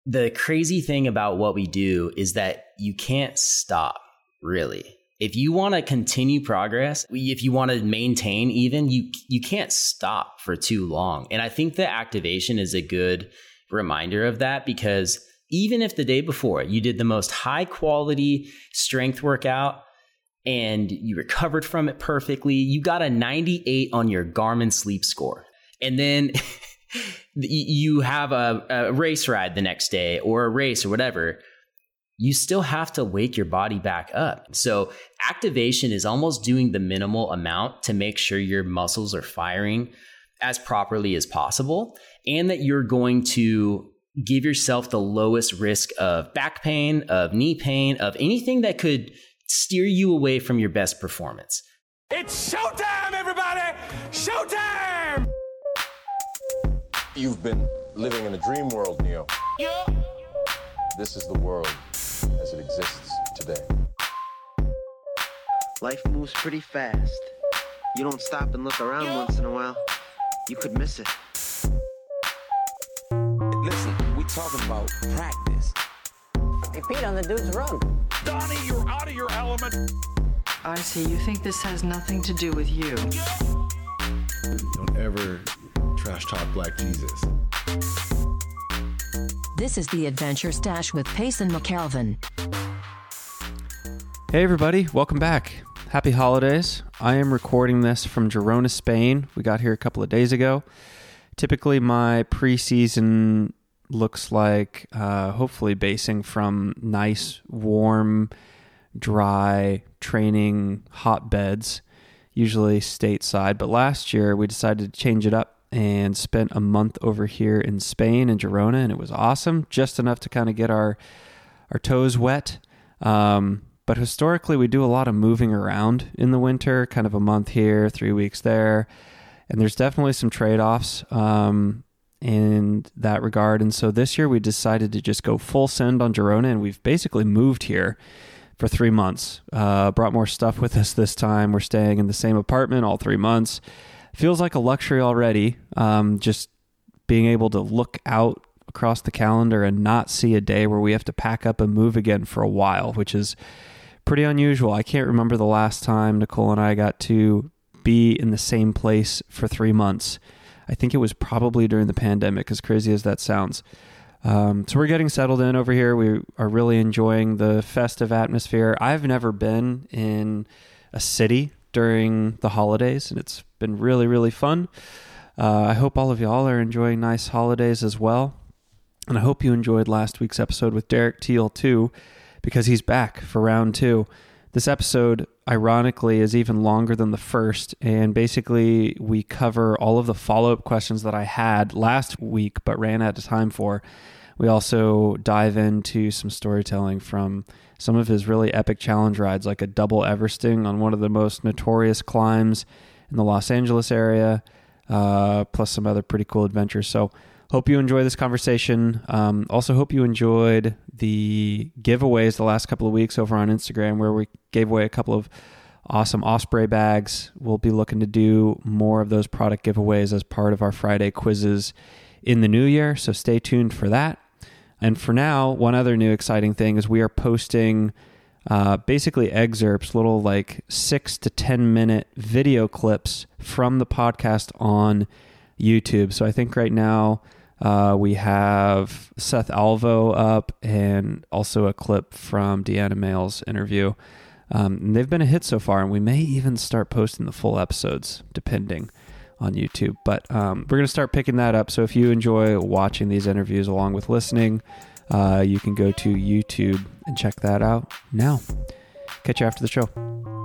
the crazy thing about what we do is that you can't stop, really. If you want to continue progress, if you want to maintain even, you can't stop for too long. And I think the activation is a good reminder of that, because even if the day before you did the most high quality strength workout and you recovered from it perfectly, you got a 98 on your Garmin sleep score. And then you have a race ride the next day or a race or whatever, you still have to wake your body back up. So activation is almost doing the minimal amount to make sure your muscles are firing as properly as possible, and that you're going to give yourself the lowest risk of back pain, of knee pain, of anything that could steer you away from your best performance. It's showtime, everybody! Showtime! You've been living in a dream world, Neo. Yeah. This is the world as it exists today. Life moves pretty fast. You don't stop and look around once in a while, you could miss it. Listen, we talking about practice. Hey, Pete, on the dude's rug. Donnie, you're out of your element. I see. You think this has nothing to do with you. Don't ever trash talk Black Jesus. This is the Adventure Stash with Payson McAlvin. Hey everybody, welcome back. Happy holidays. I am recording this from Girona, Spain. We got here a couple of days ago. Typically my preseason looks like hopefully basing from nice, warm, dry training hotbeds, usually stateside. But last year we decided to change it up and spent a month over here in Spain in Girona, and it was awesome. Just enough to kind of get our toes wet. But historically, we do a lot of moving around in the winter, kind of a month here, 3 weeks there. And there's definitely some trade-offs in that regard. And so this year we decided to just go full send on Girona, and we've basically moved here for 3 months. Brought more stuff with us this time. We're staying in the same apartment all 3 months. Feels like a luxury already, just being able to look out across the calendar and not see a day where we have to pack up and move again for a while, which is pretty unusual. I can't remember the last time Nicole and I got to be in the same place for 3 months. I think it was probably during the pandemic, as crazy as that sounds. So we're getting settled in over here. We are really enjoying the festive atmosphere. I've never been in a city during the holidays, and it's been really, really fun. I hope all of y'all are enjoying nice holidays as well. And I hope you enjoyed last week's episode with Derek Teal too, because he's back for round 2. This episode, ironically, is even longer than the first, and basically we cover all of the follow-up questions that I had last week but ran out of time for. We also dive into some storytelling from some of his really epic challenge rides, like a double Everesting on one of the most notorious climbs in the Los Angeles area, plus some other pretty cool adventures. So hope you enjoy this conversation. Also hope you enjoyed the giveaways the last couple of weeks over on Instagram, where we gave away a couple of awesome Osprey bags. We'll be looking to do more of those product giveaways as part of our Friday quizzes in the new year, so stay tuned for that. And for now, one other new exciting thing is we are posting basically excerpts, little like 6 to 10 minute video clips from the podcast on YouTube. So I think right now we have Seth Alvo up and also a clip from Deanna Mail's interview. And they've been a hit so far, and we may even start posting the full episodes depending on YouTube. But we're going to start picking that up. So if you enjoy watching these interviews along with listening, you can go to YouTube and check that out now. Catch you after the show.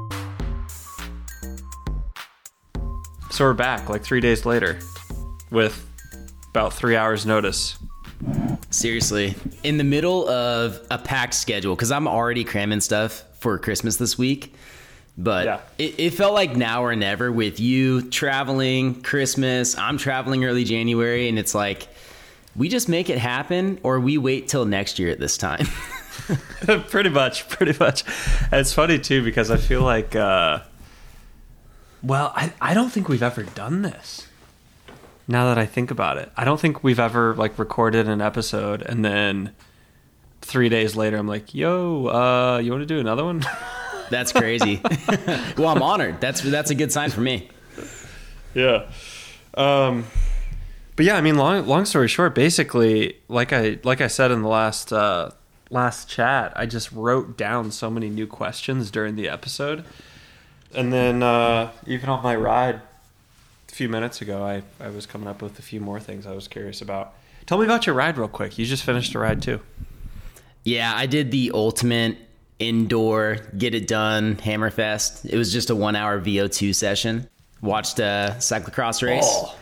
So we're back like 3 days later with about 3 hours notice. Seriously, in the middle of a packed schedule, because I'm already cramming stuff for Christmas this week. But yeah, it felt like now or never with you traveling Christmas. I'm traveling early January, and it's like we just make it happen, or we wait till next year at this time. Pretty much. And it's funny too, because I feel like, I don't think we've ever done this. Now that I think about it, I don't think we've ever like recorded an episode and then 3 days later I'm like, yo, you want to do another one? That's crazy. Well, I'm honored. That's a good sign for me. Yeah. But yeah, I mean, long story short, basically, like I said in the last chat, I just wrote down so many new questions during the episode. And then even on my ride a few minutes ago, I was coming up with a few more things I was curious about. Tell me about your ride real quick. You just finished a ride too. Yeah, I did the ultimate indoor, get it done, Hammerfest. It was just a 1 hour VO2 session. Watched a cyclocross race. Oh.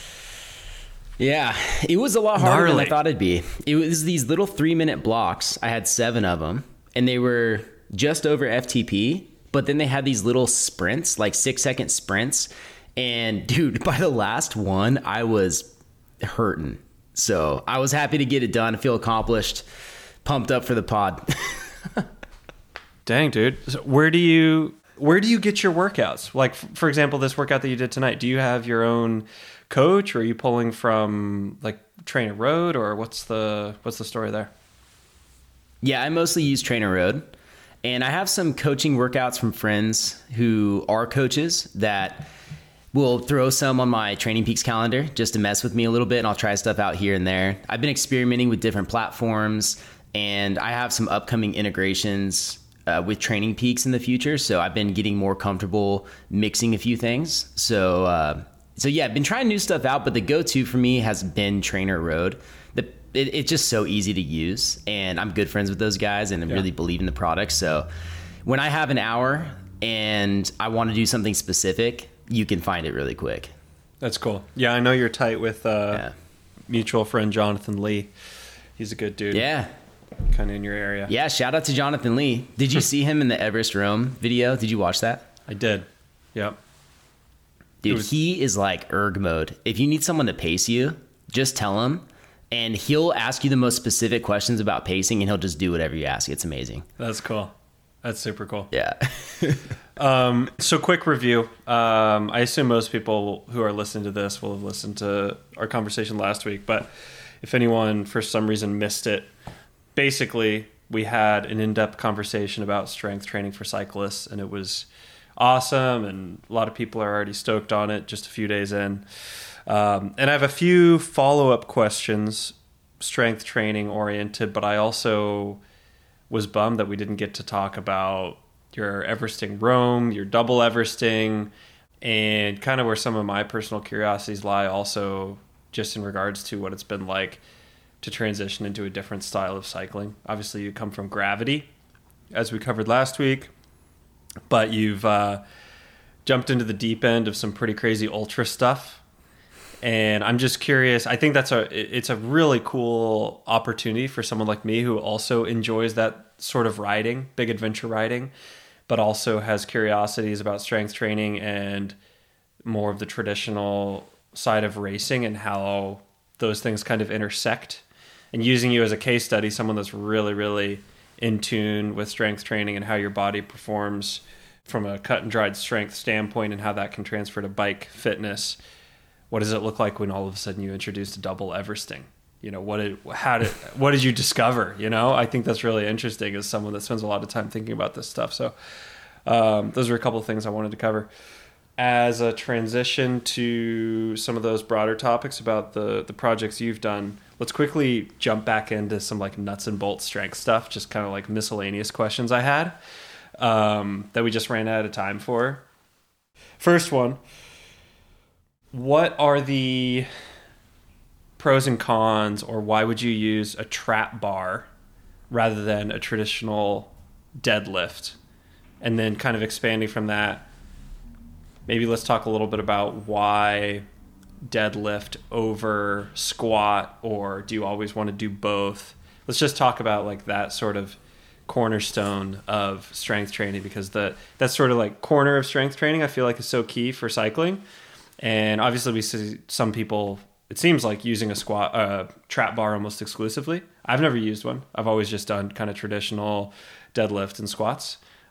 Yeah, it was a lot harder than I thought it'd be. It was these little 3-minute blocks. I had 7 of them, and they were just over FTP, but then they had these little sprints, like 6-second sprints. And dude, by the last one, I was hurting. So I was happy to get it done, feel accomplished, pumped up for the pod. Dang, dude. So where do you get your workouts? Like, for example, this workout that you did tonight, do you have your own coach, or are you pulling from like Trainer Road, or what's the story there? Yeah, I mostly use Trainer Road, and I have some coaching workouts from friends who are coaches that will throw some on my Training Peaks calendar just to mess with me a little bit, and I'll try stuff out here and there. I've been experimenting with different platforms, and I have some upcoming integrations with Training Peaks in the future, so I've been getting more comfortable mixing a few things. So yeah, I've been trying new stuff out, but the go-to for me has been Trainer Road. It's just so easy to use, and I'm good friends with those guys, and I really believe in the product. So when I have an hour and I want to do something specific, you can find it really quick. That's cool. Yeah, I know you're tight with mutual friend Jonathan Lee. He's a good dude. Yeah. Kind of in your area. Yeah, shout out to Jonathan Lee. Did you see him in the Everest Rome video? Did you watch that? I did. Yep. Dude, he is like erg mode. If you need someone to pace you, just tell him, and he'll ask you the most specific questions about pacing, and he'll just do whatever you ask. It's amazing. That's cool. That's super cool. Yeah. So quick review. I assume most people who are listening to this will have listened to our conversation last week, but if anyone for some reason missed it, basically we had an in-depth conversation about strength training for cyclists, and it was awesome, and a lot of people are already stoked on it just a few days in. And I have a few follow-up questions, strength training oriented, but I also was bummed that we didn't get to talk about your Everesting Rome, your double Everesting, and kind of where some of my personal curiosities lie also just in regards to what it's been like to transition into a different style of cycling. Obviously, you come from gravity, as we covered last week, but you've jumped into the deep end of some pretty crazy ultra stuff. And I'm just curious. I think it's a really cool opportunity for someone like me who also enjoys that sort of riding, big adventure riding, but also has curiosities about strength training and more of the traditional side of racing and how those things kind of intersect. And using you as a case study, someone that's really, really in tune with strength training and how your body performs from a cut and dried strength standpoint and how that can transfer to bike fitness. What does it look like when all of a sudden you introduced a double Everesting? You know, what did you discover? You know, I think that's really interesting as someone that spends a lot of time thinking about this stuff. So those are a couple of things I wanted to cover. As a transition to some of those broader topics about the projects you've done, let's quickly jump back into some like nuts and bolts strength stuff, just kind of like miscellaneous questions I had that we just ran out of time for. First one, what are the pros and cons, or why would you use a trap bar rather than a traditional deadlift? And then kind of expanding from that, maybe let's talk a little bit about why deadlift over squat, or do you always want to do both? Let's just talk about like that sort of cornerstone of strength training, because that's sort of like corner of strength training I feel like is so key for cycling. And obviously we see some people, it seems like, using a trap bar almost exclusively. I've never used one. I've always just done kind of traditional deadlift and squats.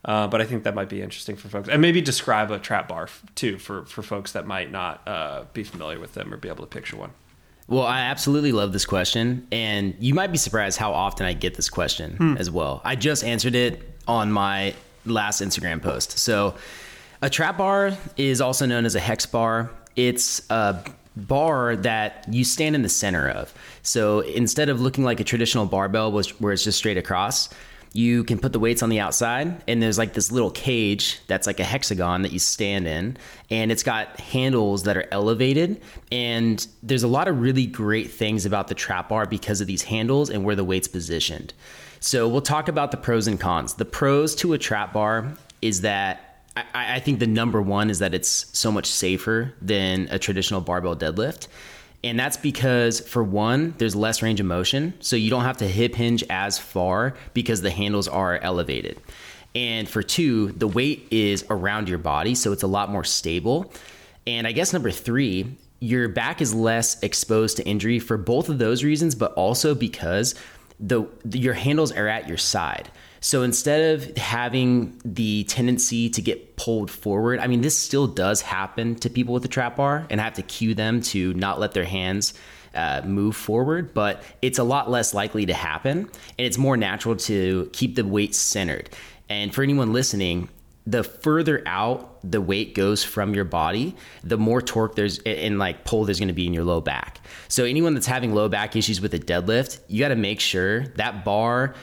But I think that might be interesting for folks. And maybe describe a trap bar too for folks that might not be familiar with them or be able to picture one. Well, I absolutely love this question, and you might be surprised how often I get this question as well. I just answered it on my last Instagram post. So a trap bar is also known as a hex bar. It's a bar that you stand in the center of. So instead of looking like a traditional barbell where it's just straight across, you can put the weights on the outside, and there's like this little cage that's like a hexagon that you stand in, and it's got handles that are elevated. And there's a lot of really great things about the trap bar because of these handles and where the weight's positioned. So we'll talk about the pros and cons. The pros to a trap bar is that I think the number one is that it's so much safer than a traditional barbell deadlift. And that's because, for one, there's less range of motion. So you don't have to hip hinge as far because the handles are elevated. And for two, the weight is around your body, so it's a lot more stable. And I guess number three, your back is less exposed to injury for both of those reasons, but also because your handles are at your side. So instead of having the tendency to get pulled forward, I mean, this still does happen to people with the trap bar, and I have to cue them to not let their hands move forward, but it's a lot less likely to happen, and it's more natural to keep the weight centered. And for anyone listening, the further out the weight goes from your body, the more torque there's and like pull there's going to be in your low back. So anyone that's having low back issues with a deadlift, you got to make sure that bar,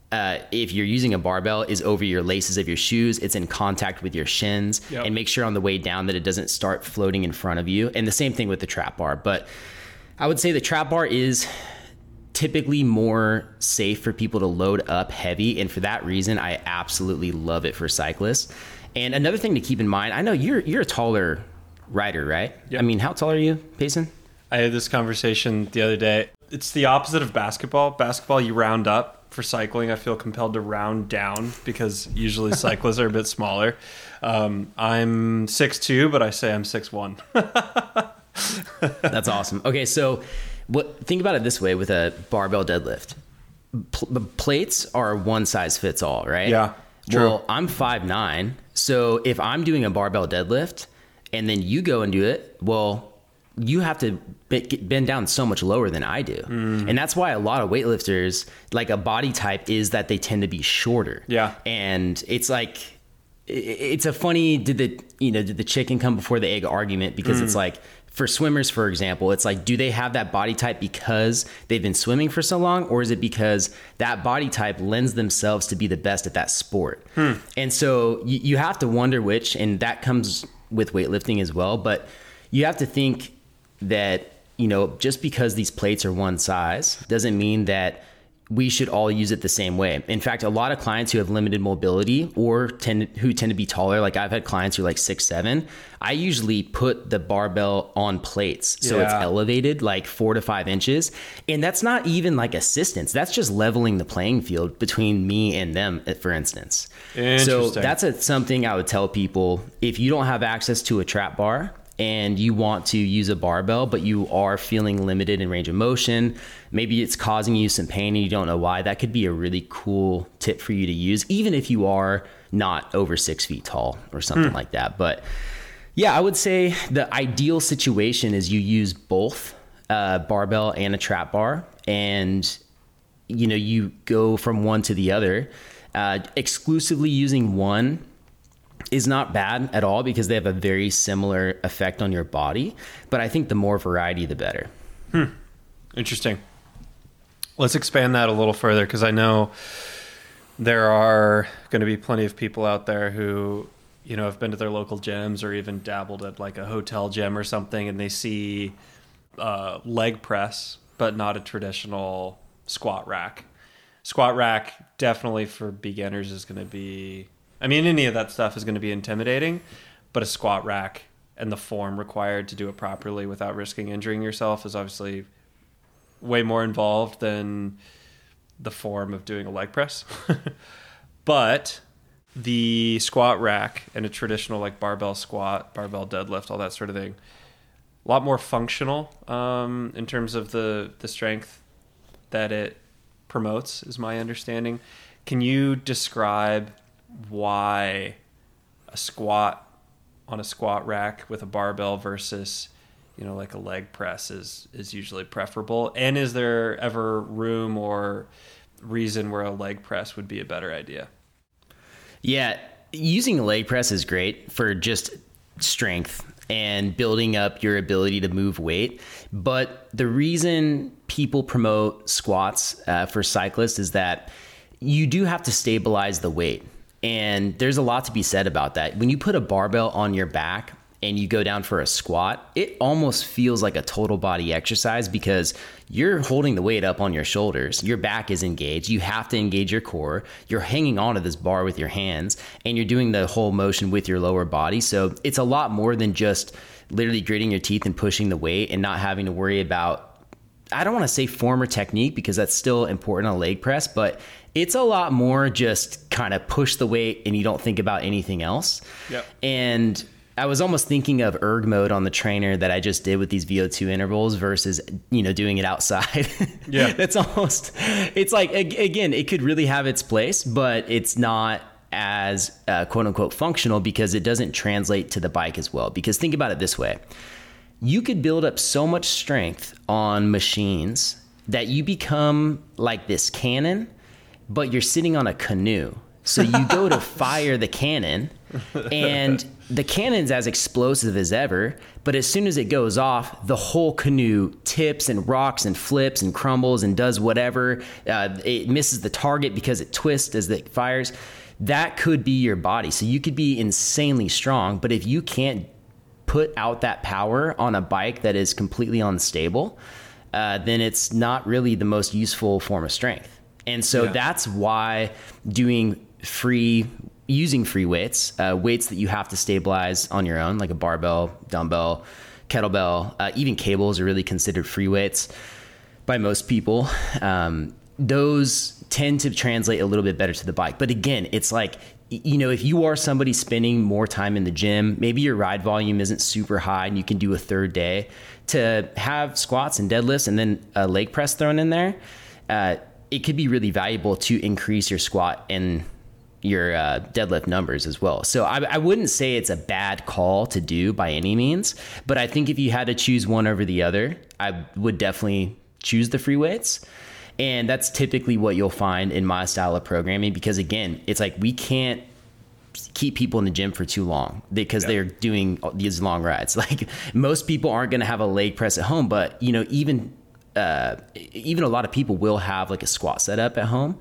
if you're using a barbell, is over your laces of your shoes. It's in contact with your shins, and make sure on the way down that it doesn't start floating in front of you. And the same thing with the trap bar. But I would say the trap bar is typically more safe for people to load up heavy. And for that reason, I absolutely love it for cyclists. And another thing to keep in mind, I know you're a taller rider, right? Yep. I mean, how tall are you, Payson? I had this conversation the other day. It's the opposite of basketball. Basketball, you round up. For cycling, I feel compelled to round down because usually cyclists are a bit smaller. I'm 6'2", but I say I'm 6'1". That's awesome. Okay, so think about it this way with a barbell deadlift. The plates are one size fits all, right? Yeah, true. Well, I'm 5'9", so if I'm doing a barbell deadlift and then you go and do it, well, you have to bend down so much lower than I do. And that's why a lot of weightlifters, like a body type, is that they tend to be shorter. Yeah. And it's like, it's a funny, did the chicken come before the egg argument? Because it's like, for swimmers, for example, it's like, do they have that body type because they've been swimming for so long? Or is it because that body type lends themselves to be the best at that sport? And so you have to wonder which, and that comes with weightlifting as well. But you have to think that, just because these plates are one size doesn't mean that we should all use it the same way. In fact, a lot of clients who have limited mobility or who tend to be taller, like I've had clients who are like 6'7", I usually put the barbell on plates. So it's elevated like 4 to 5 inches. And that's not even like assistance. That's just leveling the playing field between me and them, for instance. So that's something I would tell people. If you don't have access to a trap bar and you want to use a barbell, but you are feeling limited in range of motion, maybe it's causing you some pain and you don't know why, that could be a really cool tip for you to use, even if you are not over 6 feet tall or something like that. But yeah, I would say the ideal situation is you use both a barbell and a trap bar, and you go from one to the other. Exclusively using one is not bad at all because they have a very similar effect on your body. But I think the more variety, the better. Interesting. Let's expand that a little further, because I know there are going to be plenty of people out there who, have been to their local gyms or even dabbled at like a hotel gym or something, and they see leg press, but not a traditional squat rack. Squat rack definitely for beginners is going to be, any of that stuff is going to be intimidating, but a squat rack and the form required to do it properly without risking injuring yourself is obviously way more involved than the form of doing a leg press. But the squat rack and a traditional like barbell squat, barbell deadlift, all that sort of thing, a lot more functional in terms of the strength that it promotes, is my understanding. Can you describe why a squat on a squat rack with a barbell versus, like a leg press is usually preferable? And is there ever room or reason where a leg press would be a better idea? Yeah, using a leg press is great for just strength and building up your ability to move weight. But the reason people promote squats for cyclists is that you do have to stabilize the weight. And there's a lot to be said about that. When you put a barbell on your back and you go down for a squat, it almost feels like a total body exercise because you're holding the weight up on your shoulders. Your back is engaged. You have to engage your core. You're hanging onto this bar with your hands and you're doing the whole motion with your lower body. So it's a lot more than just literally gritting your teeth and pushing the weight and not having to worry about, I don't want to say form or technique because that's still important on a leg press, but it's a lot more just kind of push the weight and you don't think about anything else. Yep. And I was almost thinking of erg mode on the trainer that I just did with these VO2 intervals versus, doing it outside. Yeah. It's like, again, it could really have its place, but it's not as quote unquote functional because it doesn't translate to the bike as well. Because think about it this way. You could build up so much strength on machines that you become like this cannon, but you're sitting on a canoe. So you go to fire the cannon and the cannon's as explosive as ever, but as soon as it goes off, the whole canoe tips and rocks and flips and crumbles and does whatever. It misses the target because it twists as it fires. That could be your body. So you could be insanely strong, but if you can't put out that power on a bike that is completely unstable, then it's not really the most useful form of strength. And so that's why using free weights, weights that you have to stabilize on your own, like a barbell, dumbbell, kettlebell, even cables are really considered free weights by most people. Those tend to translate a little bit better to the bike. But again, it's like, if you are somebody spending more time in the gym, maybe your ride volume isn't super high and you can do a third day, to have squats and deadlifts and then a leg press thrown in there, it could be really valuable to increase your squat and your deadlift numbers as well. So I wouldn't say it's a bad call to do by any means, but I think if you had to choose one over the other, I would definitely choose the free weights. And that's typically what you'll find in my style of programming because, again, it's like we can't keep people in the gym for too long because they're doing these long rides. Like most people aren't going to have a leg press at home, but, even a lot of people will have like a squat setup at home.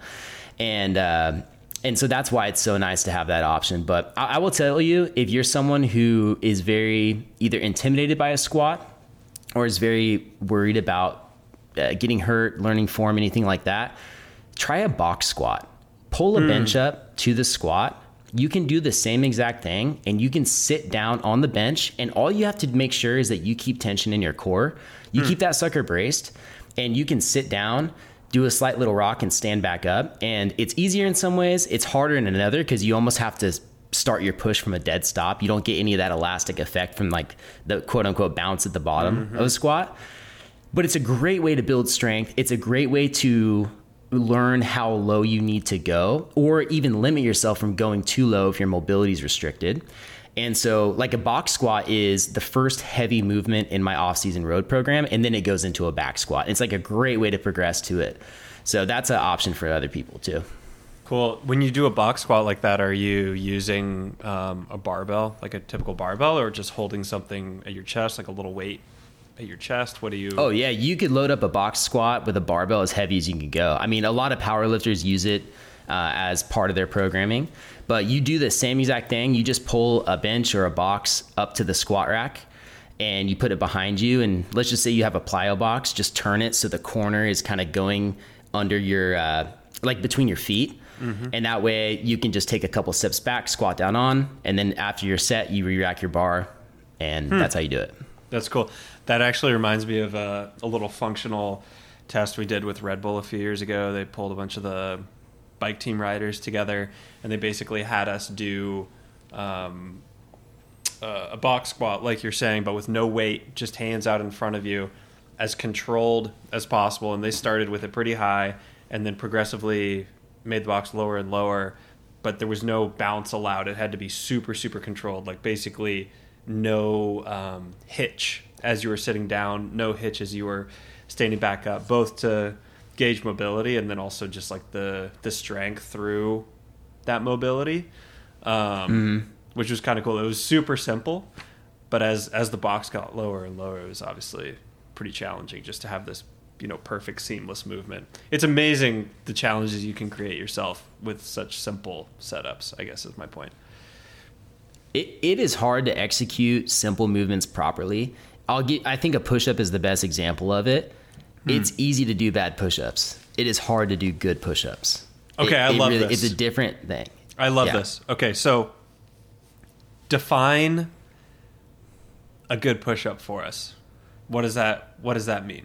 And so that's why it's so nice to have that option. But I will tell you, if you're someone who is very either intimidated by a squat or is very worried about getting hurt, learning form, anything like that, try a box squat. Pull a bench up to the squat. You can do the same exact thing and you can sit down on the bench and all you have to make sure is that you keep tension in your core. You keep that sucker braced and you can sit down, do a slight little rock and stand back up. And it's easier in some ways. It's harder in another because you almost have to start your push from a dead stop. You don't get any of that elastic effect from like the quote unquote bounce at the bottom of a squat. But it's a great way to build strength. It's a great way to learn how low you need to go or even limit yourself from going too low if your mobility is restricted. And so like a box squat is the first heavy movement in my off-season road program. And then it goes into a back squat. It's like a great way to progress to it. So that's an option for other people too. Cool. When you do a box squat like that, are you using a barbell, like a typical barbell, or just holding something at your chest, like a little weight at your chest? What do you... Oh yeah, you could load up a box squat with a barbell as heavy as you can go. I mean, a lot of powerlifters use it as part of their programming, but you do the same exact thing. You just pull a bench or a box up to the squat rack and you put it behind you. And let's just say you have a plyo box, just turn it so the corner is kind of going under your, like between your feet. And that way you can just take a couple steps back, squat down on, and then after you're set, you re-rack your bar, and that's how you do it. That's cool. That actually reminds me of a little functional test we did with Red Bull a few years ago. They pulled a bunch of the bike team riders together, and they basically had us do a box squat, like you're saying, but with no weight, just hands out in front of you, as controlled as possible. And they started with it pretty high, and then progressively made the box lower and lower but there was no bounce allowed. It had to be super, super controlled. Like basically no hitch as you were sitting down, no hitch as you were standing back up, both to gauge mobility and then also just like the strength through that mobility, which was kind of cool. It was super simple, but as the box got lower and lower, it was obviously pretty challenging just to have this, perfect seamless movement. It's amazing the challenges you can create yourself with such simple setups, I guess is my point. It is hard to execute simple movements properly. I think a push-up is the best example of it. It's easy to do bad push-ups. It is hard to do good push-ups. Okay, I love this. It's a different thing. I love this. Okay, so define a good push-up for us. What does that mean?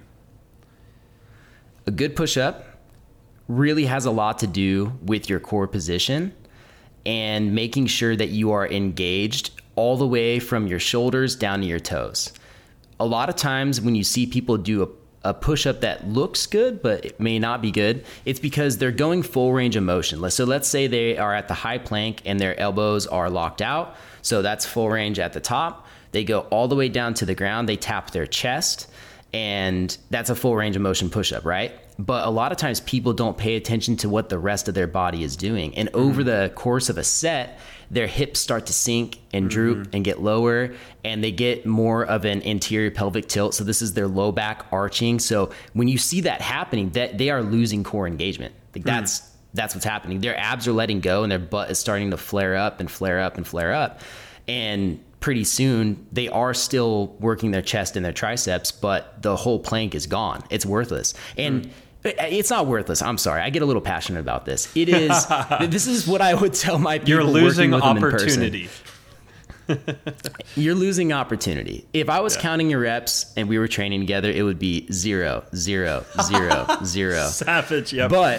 A good push-up really has a lot to do with your core position and making sure that you are engaged all the way from your shoulders down to your toes. A lot of times when you see people do a push-up that looks good, but it may not be good, it's because they're going full range of motion. So let's say they are at the high plank and their elbows are locked out. So that's full range at the top. They go all the way down to the ground. They tap their chest, and that's a full range of motion push-up, right? But a lot of times people don't pay attention to what the rest of their body is doing. And over the course of a set, their hips start to sink and droop and get lower, and they get more of an anterior pelvic tilt. So this is their low back arching. So when you see that happening, that they are losing core engagement. Like that's what's happening. Their abs are letting go and their butt is starting to flare up and flare up and flare up. And pretty soon they are still working their chest and their triceps, but the whole plank is gone. It's worthless. And it's not worthless. I'm sorry. I get a little passionate about this. It is. This is what I would tell my people. You're losing working with them opportunity. in person. You're losing opportunity. If I was counting your reps and we were training together, it would be 0, 0, 0, 0. Savage. Yep. But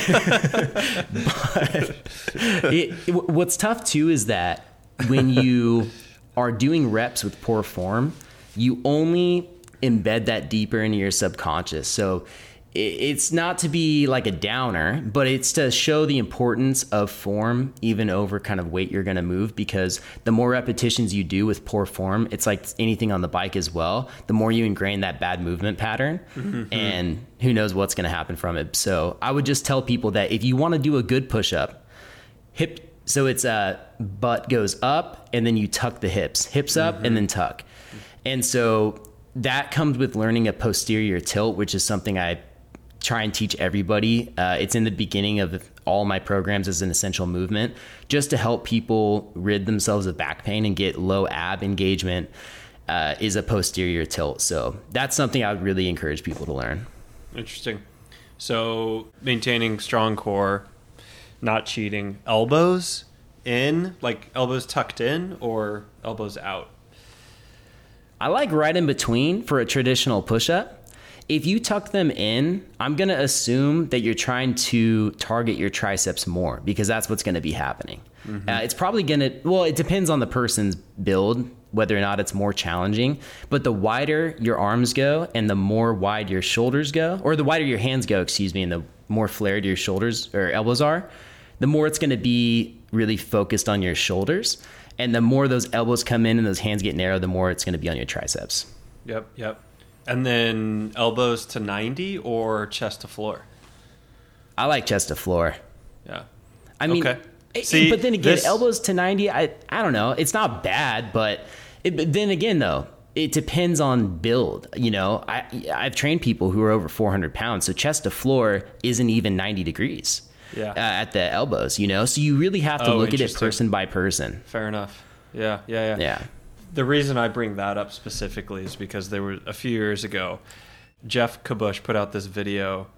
what's tough too is that when you are doing reps with poor form, you only embed that deeper into your subconscious. So it's not to be like a downer, but it's to show the importance of form even over kind of weight you're going to move, because the more repetitions you do with poor form, it's like anything on the bike as well. The more you ingrain that bad movement pattern, and who knows what's going to happen from it. So I would just tell people that if you want to do a good push-up, so it's butt goes up and then you tuck the hips up and then tuck. And so that comes with learning a posterior tilt, which is something I try and teach everybody. It's in the beginning of all my programs as an essential movement, just to help people rid themselves of back pain and get low ab engagement, is a posterior tilt. So that's something I would really encourage people to learn. Interesting. So maintaining strong core, not cheating, elbows in, like elbows tucked in or elbows out? I like right in between for a traditional push-up. If you tuck them in, I'm going to assume that you're trying to target your triceps more, because that's what's going to be happening. It's probably going to, well, it depends on the person's build, whether or not it's more challenging. But the wider your arms go and the more wide your shoulders go, or the wider your hands go, and the more flared your shoulders or elbows are, the more it's going to be really focused on your shoulders. And the more those elbows come in and those hands get narrow, the more it's going to be on your triceps. Yep. And then elbows to 90 or chest to floor? I like chest to floor. Yeah. I mean, okay. See, but then again, elbows to 90, I don't know. It's not bad, but then again, though, it depends on build. You know, I've trained people who are over 400 pounds, so chest to floor isn't even 90 degrees at the elbows, you know? So you really have to look at it person by person. Fair enough. Yeah. The reason I bring that up specifically is because there were a few years ago, Jeff Kabush put out this video.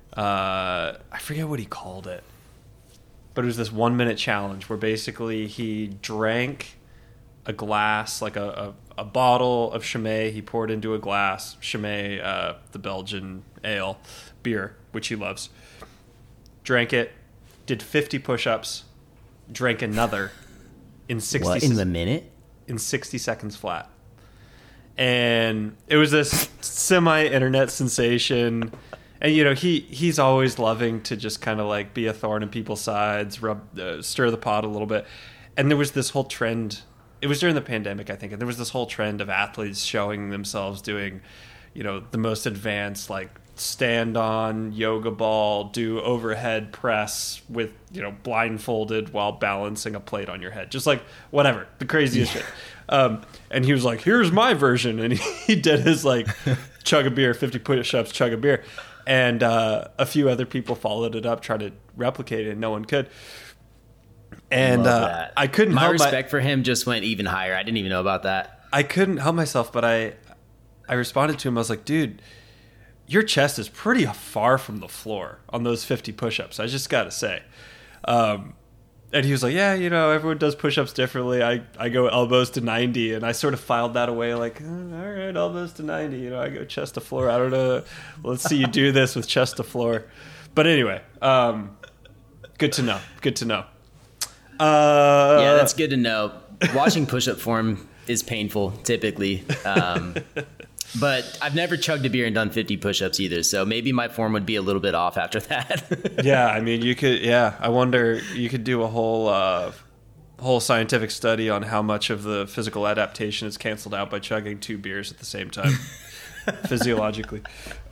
I forget what he called it, but it was this 1-minute challenge where basically he drank a glass, like a bottle of Chimay. He poured into a glass, Chimay, the Belgian ale beer, which he loves. Drank it, did 50 push-ups, drank another in 60 What, in the minute? In 60 seconds flat. And it was this semi-internet sensation. And, you know, he's always loving to just kind of like be a thorn in people's sides, stir the pot a little bit. And there was this whole trend. It was during the pandemic, I think. And there was this whole trend of athletes showing themselves doing, you know, the most advanced, like, stand on yoga ball, do overhead press with, you know, blindfolded while balancing a plate on your head. Just like whatever, the craziest shit. And he was like, here's my version. And he did his like chug a beer, 50 push-ups, chug a beer. And a few other people followed it up, tried to replicate it, and no one could. And I couldn't help respect for him just went even higher. I didn't even know about that. I couldn't help myself, but I responded to him. I was like, dude, your chest is pretty far from the floor on those 50 push-ups. I just got to say. And he was like, yeah, you know, everyone does push-ups differently. I go elbows to 90, and I sort of filed that away like, all right, elbows to 90. You know, I go chest to floor. I don't know. Let's see you do this with chest to floor. But anyway, good to know. Good to know. Yeah, that's good to know. Watching push-up form is painful, typically. But I've never chugged a beer and done 50 push-ups either, so maybe my form would be a little bit off after that. Yeah, I mean, you could. Yeah, I wonder. You could do a whole scientific study on how much of the physical adaptation is canceled out by chugging 2 beers at the same time, physiologically.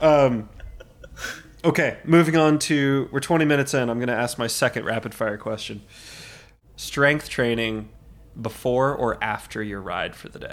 Okay, moving on to. We're 20 minutes in. I'm going to ask my second rapid-fire question. Strength training before or after your ride for the day?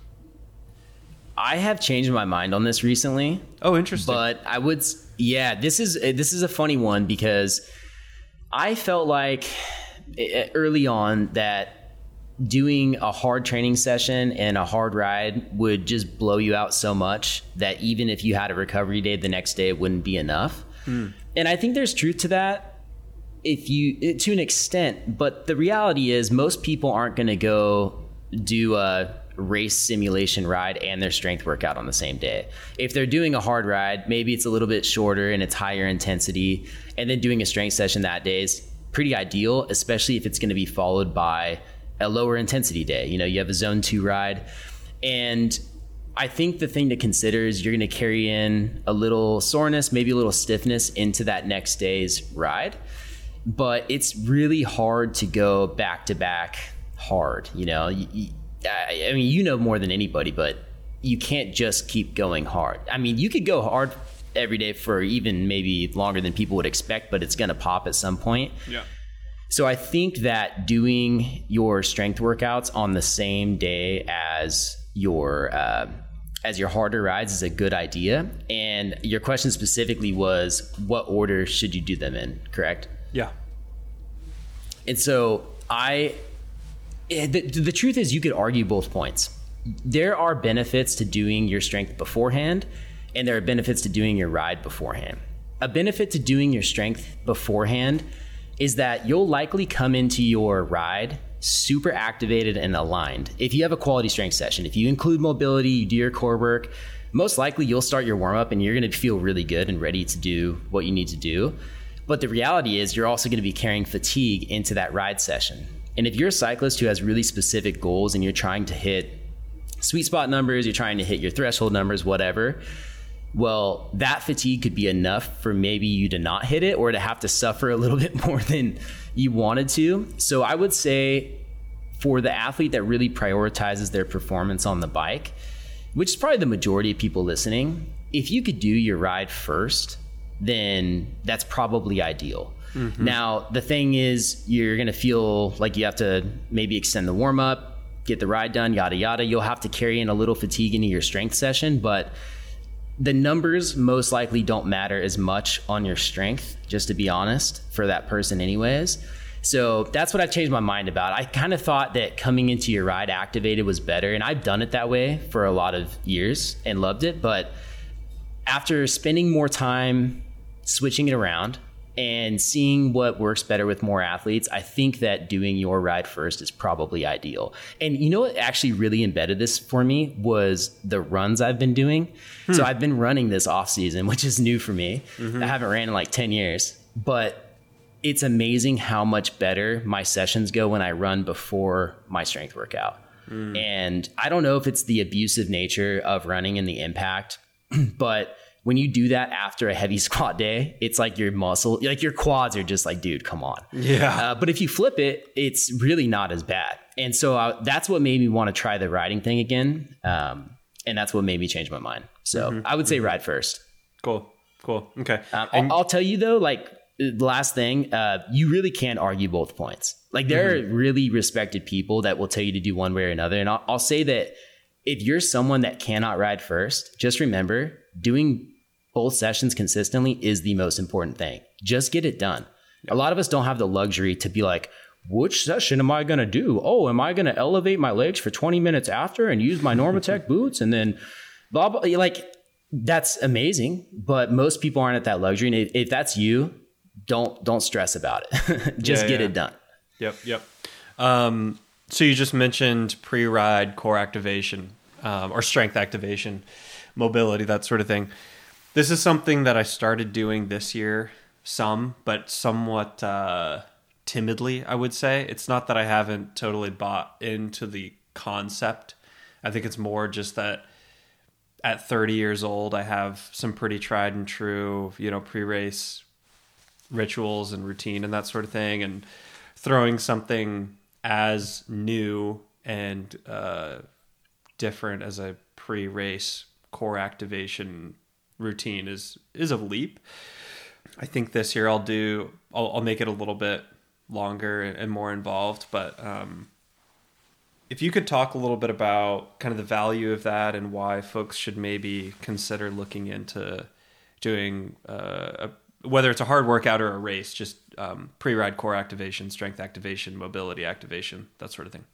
I have changed my mind on this recently. Oh, interesting. But I would, yeah, this is a funny one because I felt like early on that doing a hard training session and a hard ride would just blow you out so much that even if you had a recovery day the next day, it wouldn't be enough. And I think there's truth to that to an extent, but the reality is most people aren't going to go do a race simulation ride and their strength workout on the same day. If they're doing a hard ride, maybe it's a little bit shorter and it's higher intensity, and then doing a strength session that day is pretty ideal, especially if it's going to be followed by a lower intensity day. You know, you have a zone 2 ride, and I think the thing to consider is you're going to carry in a little soreness, maybe a little stiffness into that next day's ride, but it's really hard to go back to back hard. You know, I mean, you know more than anybody, but you can't just keep going hard. I mean, you could go hard every day for even maybe longer than people would expect, but it's going to pop at some point. Yeah. So I think that doing your strength workouts on the same day as your harder rides is a good idea. And your question specifically was, what order should you do them in, correct? Yeah. And so the truth is you could argue both points. There are benefits to doing your strength beforehand, and there are benefits to doing your ride beforehand. A benefit to doing your strength beforehand is that you'll likely come into your ride super activated and aligned. If you have a quality strength session, if you include mobility, you do your core work, most likely you'll start your warm-up and you're going to feel really good and ready to do what you need to do. But the reality is you're also going to be carrying fatigue into that ride session. And if you're a cyclist who has really specific goals and you're trying to hit sweet spot numbers, you're trying to hit your threshold numbers, whatever, well, that fatigue could be enough for maybe you to not hit it or to have to suffer a little bit more than you wanted to. So I would say for the athlete that really prioritizes their performance on the bike, which is probably the majority of people listening, if you could do your ride first, then that's probably ideal. Mm-hmm. Now, the thing is, you're going to feel like you have to maybe extend the warm up, get the ride done, yada, yada. You'll have to carry in a little fatigue into your strength session, but the numbers most likely don't matter as much on your strength, just to be honest, for that person anyways. So that's what I've changed my mind about. I kind of thought that coming into your ride activated was better, and I've done it that way for a lot of years and loved it. But after spending more time switching it around and seeing what works better with more athletes, I think that doing your ride first is probably ideal. And you know what actually really embedded this for me was the runs I've been doing. So I've been running this off season, which is new for me. I haven't ran in like 10 years, but it's amazing how much better my sessions go when I run before my strength workout. And I don't know if it's the abusive nature of running and the impact, but when you do that after a heavy squat day, it's like your muscle, like your quads are just like, dude, come on. Yeah. But if you flip it, it's really not as bad. And so that's what made me want to try the riding thing again. And that's what made me change my mind. So I would say ride first. Cool. Okay. I'll tell you though, like the last thing, you really can't argue both points. Like there are really respected people that will tell you to do one way or another. And I'll say that if you're someone that cannot ride first, just remember doing both sessions consistently is the most important thing. Just get it done. Yep. A lot of us don't have the luxury to be like, which session am I going to do? Oh, am I going to elevate my legs for 20 minutes after and use my Normatec boots and then blah, blah. Like that's amazing. But most people aren't at that luxury. And if that's you, don't stress about it. Just get it done. Yep. So you just mentioned pre-ride core activation or strength activation, mobility, that sort of thing. This is something that I started doing this year, but somewhat timidly, I would say. It's not that I haven't totally bought into the concept. I think it's more just that at 30 years old, I have some pretty tried and true, pre-race rituals and routine and that sort of thing. And throwing something as new and different as a pre-race core activation routine is a leap. I think this year I'll make it a little bit longer and more involved, but if you could talk a little bit about kind of the value of that and why folks should maybe consider looking into doing whether it's a hard workout or a race, just pre-ride core activation, strength activation, mobility activation, that sort of thing.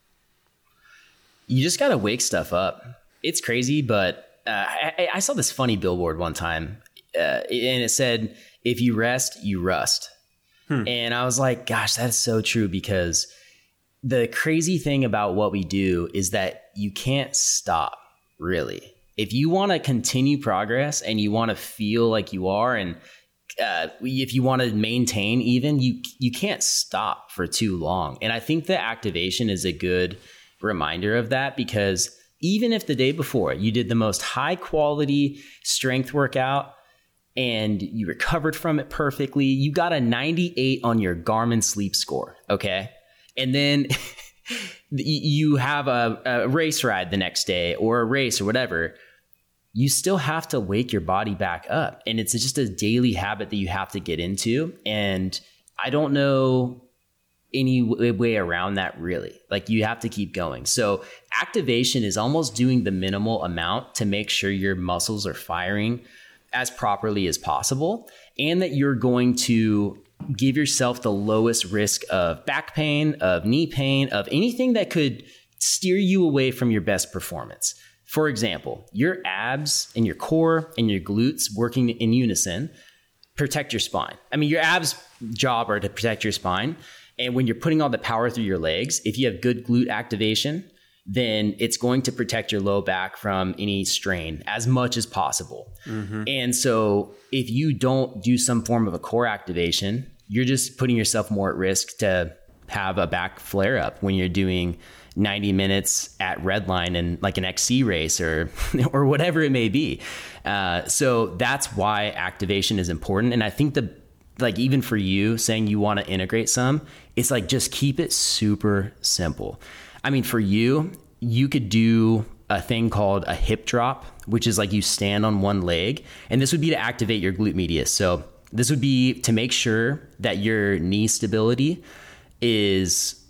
You just got to wake stuff up. It's crazy, but I saw this funny billboard one time and it said, if you rest, you rust. And I was like, gosh, that's so true, because the crazy thing about what we do is that you can't stop, really. If you want to continue progress and you want to feel like you are, and if you want to maintain even, you can't stop for too long. And I think the activation is a good reminder of that, because even if the day before you did the most high quality strength workout and you recovered from it perfectly, you got a 98 on your Garmin sleep score. Okay. And then you have a race ride the next day or a race or whatever, you still have to wake your body back up. And it's just a daily habit that you have to get into. And I don't know any way around that, really. Like, you have to keep going. So activation is almost doing the minimal amount to make sure your muscles are firing as properly as possible, and that you're going to give yourself the lowest risk of back pain, of knee pain, of anything that could steer you away from your best performance. For example, your abs and your core and your glutes working in unison protect your spine. I mean, your abs' job are to protect your spine. And when you're putting all the power through your legs, if you have good glute activation, then it's going to protect your low back from any strain as much as possible. Mm-hmm. And so if you don't do some form of a core activation, you're just putting yourself more at risk to have a back flare up when you're doing 90 minutes at Redline and like an XC race or whatever it may be. So that's why activation is important. And I think even for you saying you want to integrate some, it's like, just keep it super simple. I mean, for you could do a thing called a hip drop, which is like you stand on one leg, and this would be to activate your glute medius. So this would be to make sure that your knee stability is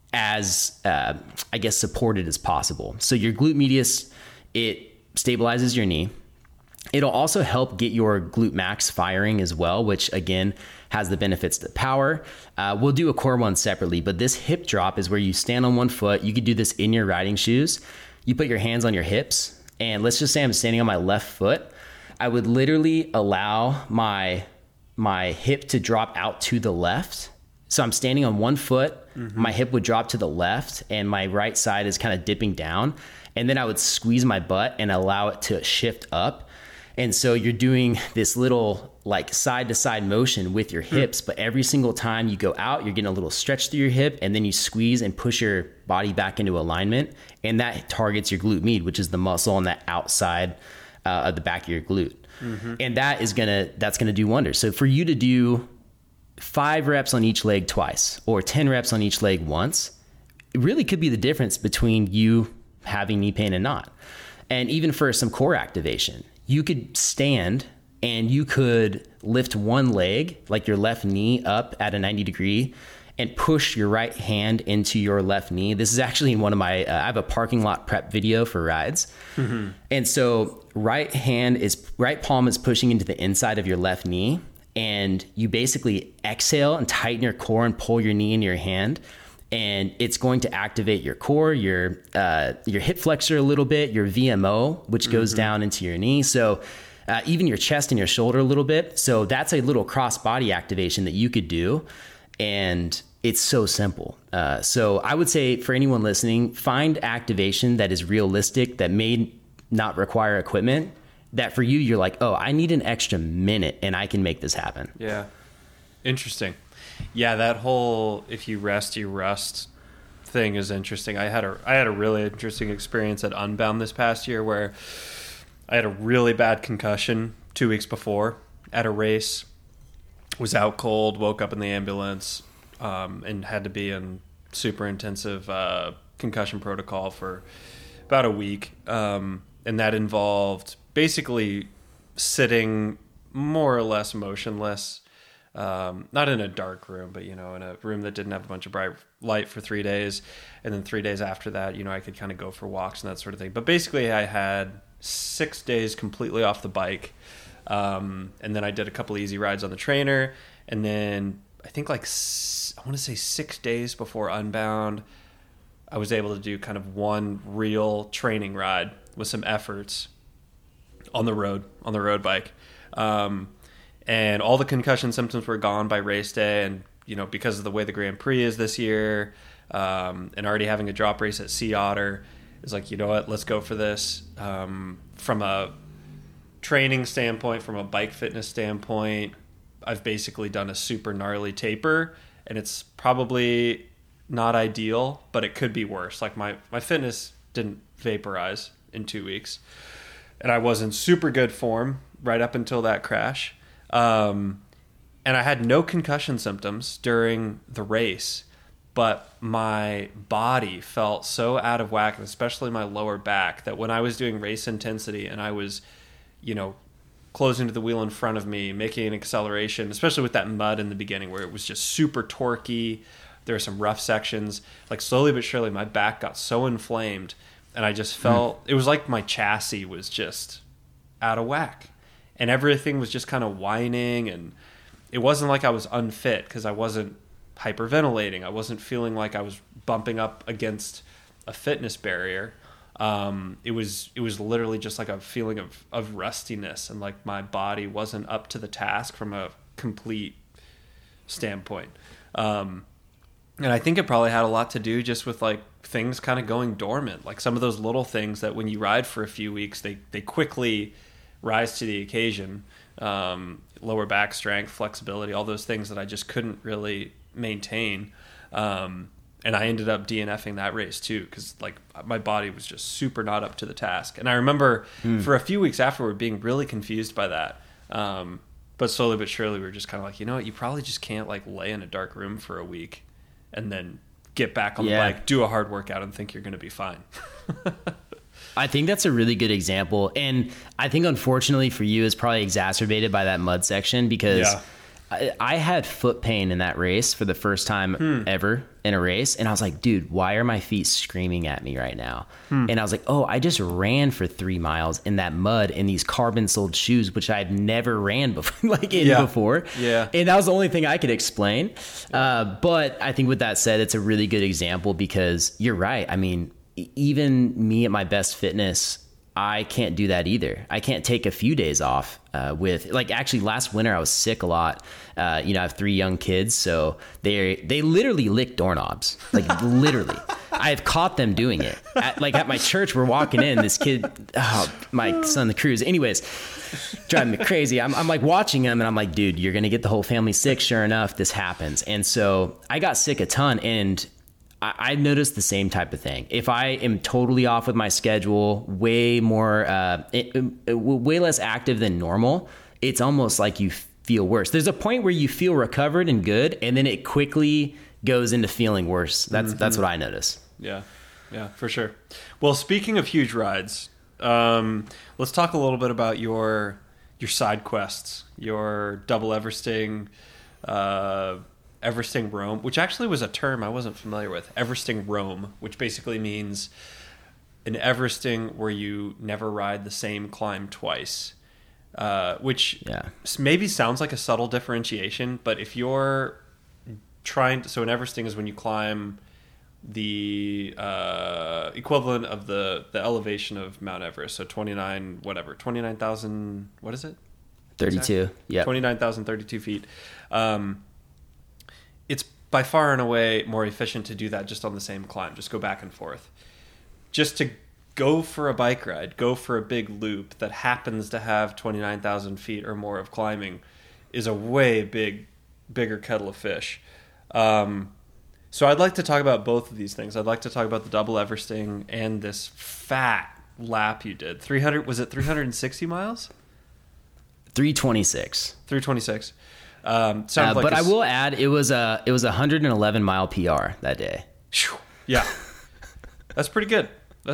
as, supported as possible. So your glute medius, it stabilizes your knee. It'll also help get your glute max firing as well, which again has the benefits to power. We'll do a core one separately, but this hip drop is where you stand on one foot. You could do this in your riding shoes. You put your hands on your hips, and let's just say I'm standing on my left foot. I would literally allow my hip to drop out to the left. So I'm standing on one foot, my hip would drop to the left, and my right side is kind of dipping down. And then I would squeeze my butt and allow it to shift up. And so you're doing this little like side to side motion with your hips, but every single time you go out, you're getting a little stretch through your hip, and then you squeeze and push your body back into alignment. And that targets your glute med, which is the muscle on the outside of the back of your glute. And that's going to do wonders. So for you to do 5 reps on each leg twice or 10 reps on each leg once, it really could be the difference between you having knee pain and not. And even for some core activation, you could stand and you could lift one leg, like your left knee, up at a 90 degree and push your right hand into your left knee. This is actually in one of my, I have a parking lot prep video for rides. And so right palm is pushing into the inside of your left knee, and you basically exhale and tighten your core and pull your knee into your hand. And it's going to activate your core, your hip flexor a little bit, your VMO, which goes down into your knee. So even your chest and your shoulder a little bit. So that's a little cross body activation that you could do. And it's so simple. So I would say for anyone listening, find activation that is realistic, that may not require equipment, that for you, you're like, oh, I need an extra minute and I can make this happen. Yeah. Interesting. Yeah, that whole if you rest, you rust thing is interesting. I had a really interesting experience at Unbound this past year where I had a really bad concussion 2 weeks before at a race. Was out cold, woke up in the ambulance, and had to be in super intensive concussion protocol for about a week. And that involved basically sitting more or less motionless, not in a dark room, but, in a room that didn't have a bunch of bright light for 3 days. And then 3 days after that, I could kind of go for walks and that sort of thing. But basically I had 6 days completely off the bike. And then I did a couple easy rides on the trainer. And then I think I want to say 6 days before Unbound, I was able to do kind of one real training ride with some efforts on the road bike. And all the concussion symptoms were gone by race day. And, because of the way the Grand Prix is this year, and already having a drop race at Sea Otter, it's like, you know what, let's go for this. From a training standpoint, from a bike fitness standpoint, I've basically done a super gnarly taper, and it's probably not ideal, but it could be worse. Like my fitness didn't vaporize in 2 weeks, and I was in super good form right up until that crash. And I had no concussion symptoms during the race, but my body felt so out of whack, and especially my lower back, that when I was doing race intensity and I was, closing to the wheel in front of me, making an acceleration, especially with that mud in the beginning where it was just super torquey. There were some rough sections. Like slowly but surely, my back got so inflamed, and I just felt it was like my chassis was just out of whack, and everything was just kind of whining. And it wasn't like I was unfit because I wasn't hyperventilating. I wasn't feeling like I was bumping up against a fitness barrier. It was literally just like a feeling of rustiness, and like my body wasn't up to the task from a complete standpoint. And I think it probably had a lot to do just with like things kind of going dormant, like some of those little things that when you ride for a few weeks, they quickly rise to the occasion. Lower back strength, flexibility, all those things that I just couldn't really maintain. And I ended up DNFing that race too, because like my body was just super not up to the task. And I remember for a few weeks afterward being really confused by that. But slowly but surely we were just kind of like, you know what, you probably just can't like lay in a dark room for a week and then get back on the bike, do a hard workout, and think you're going to be fine. I think that's a really good example. And I think unfortunately for you, it's probably exacerbated by that mud section, because I had foot pain in that race for the first time ever in a race. And I was like, dude, why are my feet screaming at me right now? And I was like, oh, I just ran for 3 miles in that mud in these carbon soled shoes, which I've never ran before, before. Yeah. And that was the only thing I could explain. But I think with that said, it's a really good example, because you're right. I mean, even me at my best fitness, I can't do that either. I can't take a few days off actually last winter I was sick a lot. I have 3 young kids, so they literally lick doorknobs, like literally. I have caught them doing it. At my church, we're walking in, this kid, my son, the Cruz, anyways, driving me crazy. I'm like watching him, and I'm like, dude, you're going to get the whole family sick. Sure enough, this happens. And so I got sick a ton, and I noticed the same type of thing. If I am totally off with my schedule, way less active than normal, it's almost like you feel worse. There's a point where you feel recovered and good, and then it quickly goes into feeling worse. That's what I notice. Yeah, for sure. Well, speaking of huge rides, let's talk a little bit about your side quests, your double Everesting, Everesting Rome, which actually was a term I wasn't familiar with. Everesting Rome, which basically means an Everesting where you never ride the same climb twice, which maybe sounds like a subtle differentiation, but if you're trying to, so an Everesting is when you climb the equivalent of the elevation of Mount Everest, so 29,000, what is it? 32. Yeah. 29,032 feet. It's by far and away more efficient to do that just on the same climb. Just go back and forth. Just to go for a bike ride, go for a big loop that happens to have 29,000 feet or more of climbing is a way bigger kettle of fish. So I'd like to talk about both of these things. I'd like to talk about the double Everesting and this fat lap you did. 360 miles? 326. 326. But I will add, it was a 111 mile PR that day. Yeah, that's pretty good.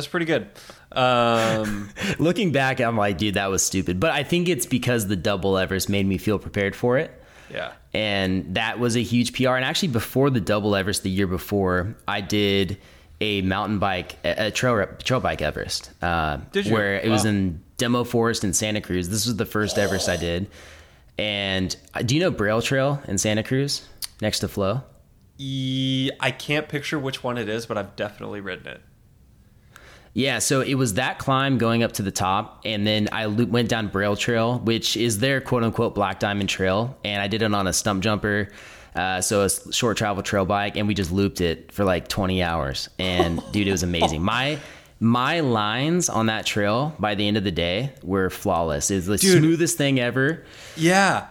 Looking back, I'm like, dude, that was stupid. But I think it's because the double Everest made me feel prepared for it. Yeah, and that was a huge PR. And actually, before the double Everest, the year before, I did a mountain bike, a trail bike Everest. Did you? Where it was in Demo Forest in Santa Cruz. This was the first Everest I did. And do you know Braille Trail in Santa Cruz next to Flow? I can't picture which one it is, but I've definitely ridden it. Yeah, so it was that climb going up to the top, and then I went down Braille Trail, which is their quote-unquote Black Diamond Trail, and I did it on a stump jumper, so a short travel trail bike, and we just looped it for like 20 hours. And dude, it was amazing. My lines on that trail by the end of the day were flawless. It was the smoothest thing ever. Yeah.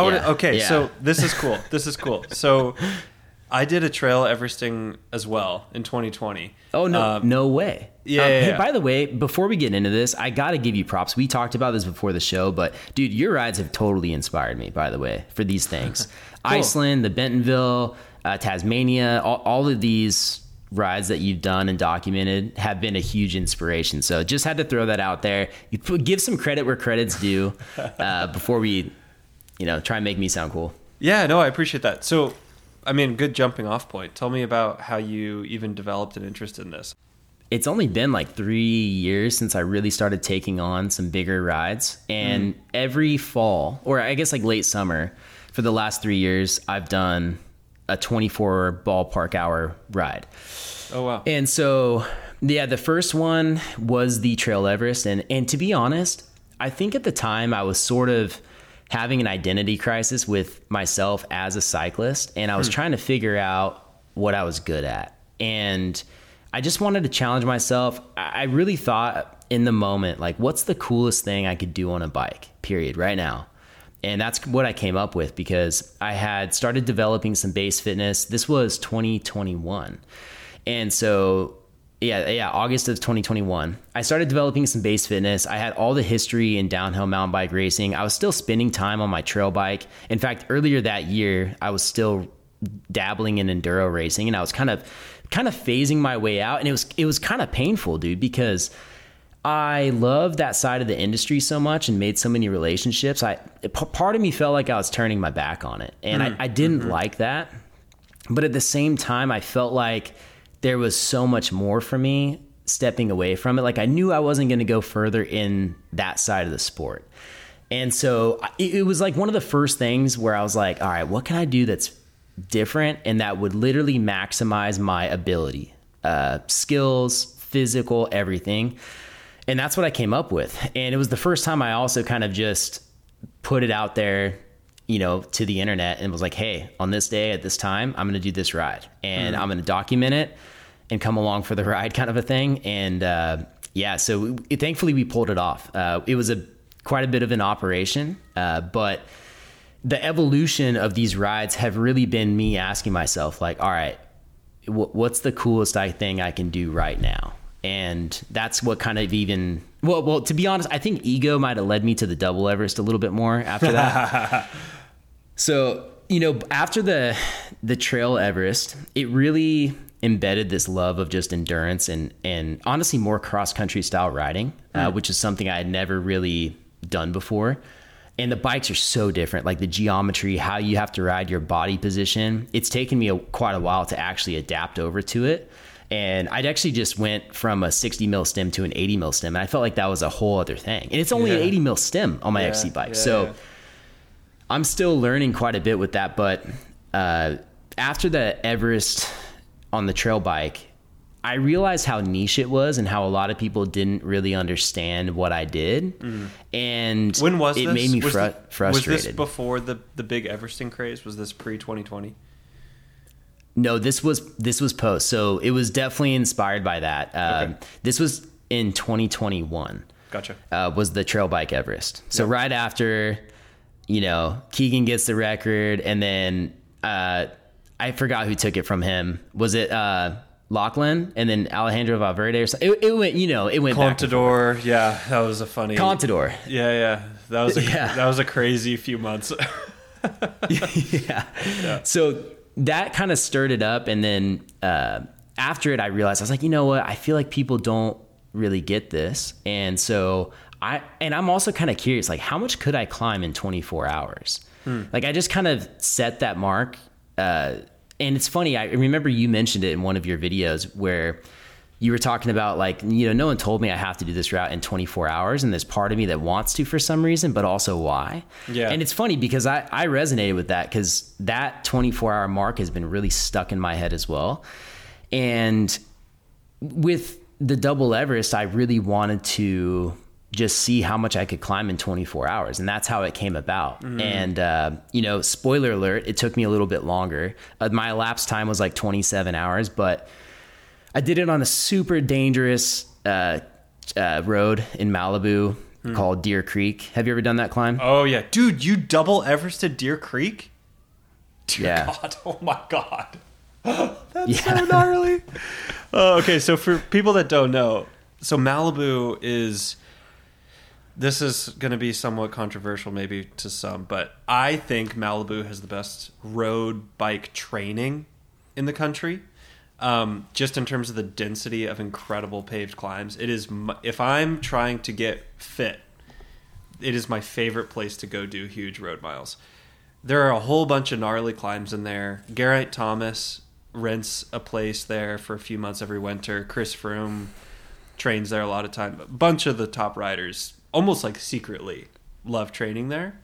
So this is cool. So I did a trail Everesting as well in 2020. Oh, no, no way. Yeah, Hey, by the way, before we get into this, I got to give you props. We talked about this before the show, but dude, your rides have totally inspired me, by the way, for these things. Cool. Iceland, the Bentonville, Tasmania, all of these rides that you've done and documented have been a huge inspiration. So just had to throw that out there. You give some credit where credit's due before we, try and make me sound cool. Yeah, no, I appreciate that. So, I mean, good jumping off point. Tell me about how you even developed an interest in this. It's only been like 3 years since I really started taking on some bigger rides. And every fall, or I guess like late summer, for the last 3 years, I've done a 24 ballpark hour ride. Oh, wow. And so, yeah, the first one was the Trail Everest. And to be honest, I think at the time I was sort of having an identity crisis with myself as a cyclist. And I was trying to figure out what I was good at. And I just wanted to challenge myself. I really thought in the moment, like, what's the coolest thing I could do on a bike, period, right now? And that's what I came up with because I had started developing some base fitness. This was 2021. And so, August of 2021, I started developing some base fitness. I had all the history in downhill mountain bike racing. I was still spending time on my trail bike. In fact, earlier that year, I was still dabbling in enduro racing, and I was kind of phasing my way out. And it was kind of painful, dude, because I love that side of the industry so much and made so many relationships. Part of me felt like I was turning my back on it, and I didn't like that. But at the same time, I felt like there was so much more for me stepping away from it. Like I knew I wasn't going to go further in that side of the sport. And so it was like one of the first things where I was like, all right, what can I do that's different and that would literally maximize my ability, skills, physical, everything. And that's what I came up with. And it was the first time I also kind of just put it out there, to the internet and was like, hey, on this day at this time, I'm going to do this ride and I'm going to document it and come along for the ride kind of a thing. And so thankfully we pulled it off. It was quite a bit of an operation, but the evolution of these rides have really been me asking myself like, all right, what's the coolest thing I can do right now? And that's what kind of even, well, to be honest, I think ego might have led me to the double Everest a little bit more after that. So, after the trail Everest, it really embedded this love of just endurance and honestly more cross-country style riding, which is something I had never really done before. And the bikes are so different, like the geometry, how you have to ride, your body position. It's taken me quite a while to actually adapt over to it. And I'd actually just went from a 60 mil stem to an 80 mil stem. And I felt like that was a whole other thing. And it's only an 80 mil stem on my XC bike. I'm still learning quite a bit with that. But after the Everest on the trail bike, I realized how niche it was and how a lot of people didn't really understand what I did. And when was it this? made me frustrated. Was this before the big Everesting craze? Was this pre-2020? No, this was post. So it was definitely inspired by that. Okay. This was in 2021. Gotcha. Was the trail bike Everest. So right after, Keegan gets the record, and then I forgot who took it from him. Was it Lachlan and then Alejandro Valverde or something? It went, it went Contador. Yeah, that was a funny Contador. Yeah. That was a crazy few months. Yeah. So that kind of stirred it up. And then after it, I realized, I was like, you know what? I feel like people don't really get this. And so I'm also kind of curious, like, how much could I climb in 24 hours? Like, I just kind of set that mark. And it's funny, I remember you mentioned it in one of your videos where you were talking about, like, no one told me I have to do this route in 24 hours. And there's part of me that wants to for some reason, but also why. Yeah. And it's funny because I resonated with that, because that 24-hour mark has been really stuck in my head as well. And with the double Everest, I really wanted to just see how much I could climb in 24 hours. And that's how it came about. And, spoiler alert, it took me a little bit longer. My elapsed time was like 27 hours, but I did it on a super dangerous road in Malibu called Deer Creek. Have you ever done that climb? Oh, yeah. Dude, you double Everested Deer Creek? Dear God. Oh, my God. That's so gnarly. Okay, so for people that don't know, so Malibu is... This is going to be somewhat controversial maybe to some, but I think Malibu has the best road bike training in the country. Just in terms of the density of incredible paved climbs. It is, if I'm trying to get fit, it is my favorite place to go do huge road miles. There are a whole bunch of gnarly climbs in there. Geraint Thomas rents a place there for a few months every winter. Chris Froome trains there a lot of time. A bunch of the top riders almost like secretly love training there.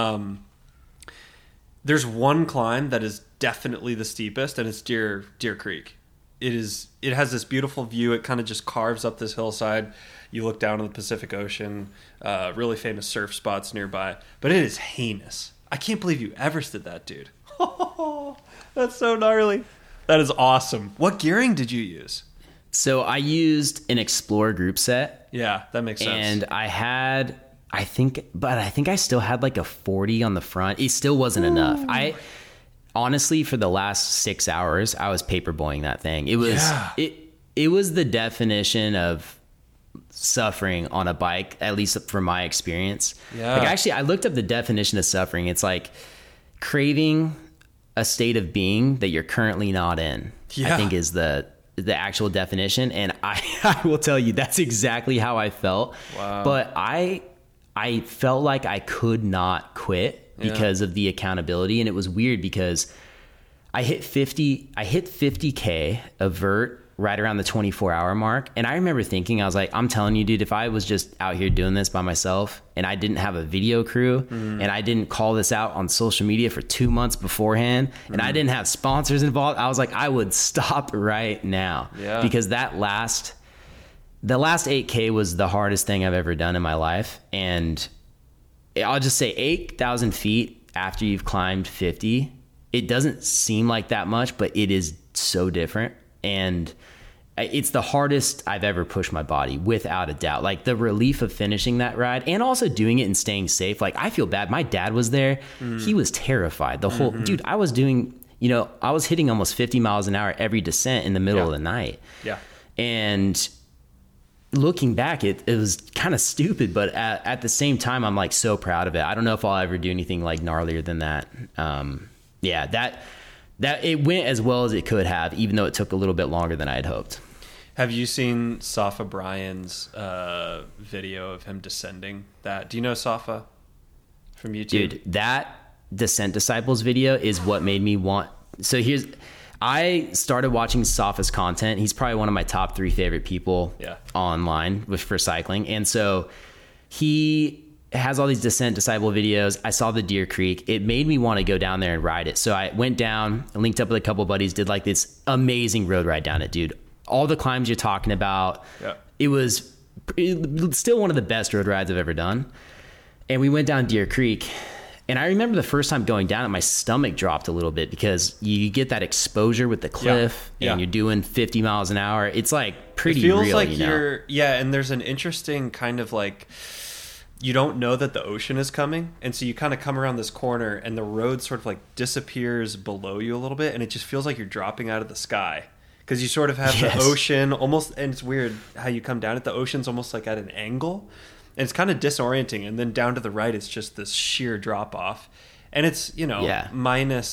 There's one climb that is definitely the steepest, and it's Deer Creek. It has this beautiful view. It kind of just carves up this hillside. You look down to the Pacific Ocean, really famous surf spots nearby, but it is heinous. I can't believe you Everested that, dude. That's so gnarly. That is awesome. What gearing did you use? So I used an Explorer group set. Yeah, that makes sense. And I think I still had like a 40 on the front. It still wasn't enough. I honestly, for the last 6 hours, I was paperboying that thing. It was it was the definition of suffering on a bike, at least from my experience. Yeah. Like, actually, I looked up the definition of suffering. It's like craving a state of being that you're currently not in. I think is the actual definition. And I will tell you, that's exactly how I felt. Wow. But I felt like I could not quit because of the accountability. And it was weird because I hit 50K of vert right around the 24-hour mark. And I remember thinking, I was like, I'm telling you, dude, if I was just out here doing this by myself and I didn't have a video crew and I didn't call this out on social media for 2 months beforehand and I didn't have sponsors involved, I was like, I would stop right now. Yeah. Because the last 8K was the hardest thing I've ever done in my life. And I'll just say 8,000 feet after you've climbed 50, it doesn't seem like that much, but it is so different. And it's the hardest I've ever pushed my body, without a doubt. Like, the relief of finishing that ride and also doing it and staying safe. Like, I feel bad. My dad was there. He was terrified. The whole dude, I was doing, I was hitting almost 50 miles an hour every descent in the middle of the night. Yeah. And looking back, it was kind of stupid, but at the same time, I'm like so proud of it. I don't know if I'll ever do anything like gnarlier than that. That it went as well as it could have, even though it took a little bit longer than I had hoped. Have you seen Safa Brian's video of him descending that? Do you know Safa from YouTube? Dude, that Descent Disciples video is what made me want. So I started watching Safa's content. He's probably one of my top 3 favorite people online for cycling. And so he has all these Descent Disciple videos. I saw the Deer Creek. It made me want to go down there and ride it. So I went down, linked up with a couple of buddies, did like this amazing road ride down it, dude. All the climbs you're talking about. Yeah. It was still one of the best road rides I've ever done. And we went down Deer Creek. And I remember the first time going down it, my stomach dropped a little bit because you get that exposure with the cliff and you're doing 50 miles an hour. It's like pretty real, it feels like you're, and there's an interesting kind of like, you don't know that the ocean is coming. And so you kind of come around this corner and the road sort of like disappears below you a little bit. And it just feels like you're dropping out of the sky. Because you sort of have the ocean almost, and it's weird how you come down it. The ocean's almost like at an angle. And it's kind of disorienting. And then down to the right, it's just this sheer drop off. And it's, minus,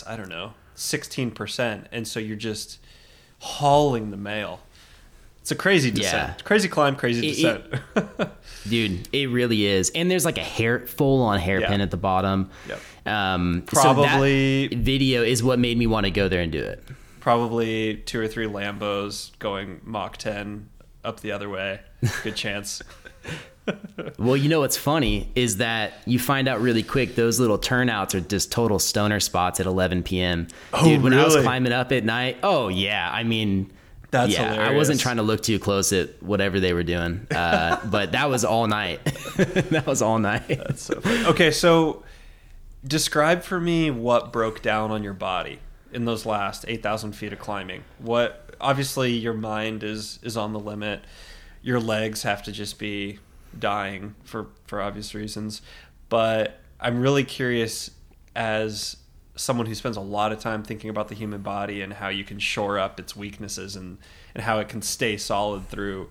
16%. And so you're just hauling the mail. It's a crazy descent. Crazy climb, crazy descent. Dude, it really is. And there's like a full-on hairpin at the bottom. Yep. Probably. So that video is what made me want to go there and do it. Probably 2 or 3 Lambos going Mach 10 up the other way. Good chance. Well, what's funny is that you find out really quick those little turnouts are just total stoner spots at 11 p.m. Dude, when I was climbing up at night, that's hilarious. I wasn't trying to look too close at whatever they were doing, but that was all night. That was all night. That's so funny. Okay, so describe for me what broke down on your body in those last 8,000 feet of climbing. Obviously your mind is on the limit. Your legs have to just be dying for obvious reasons. But I'm really curious, as someone who spends a lot of time thinking about the human body and how you can shore up its weaknesses and how it can stay solid through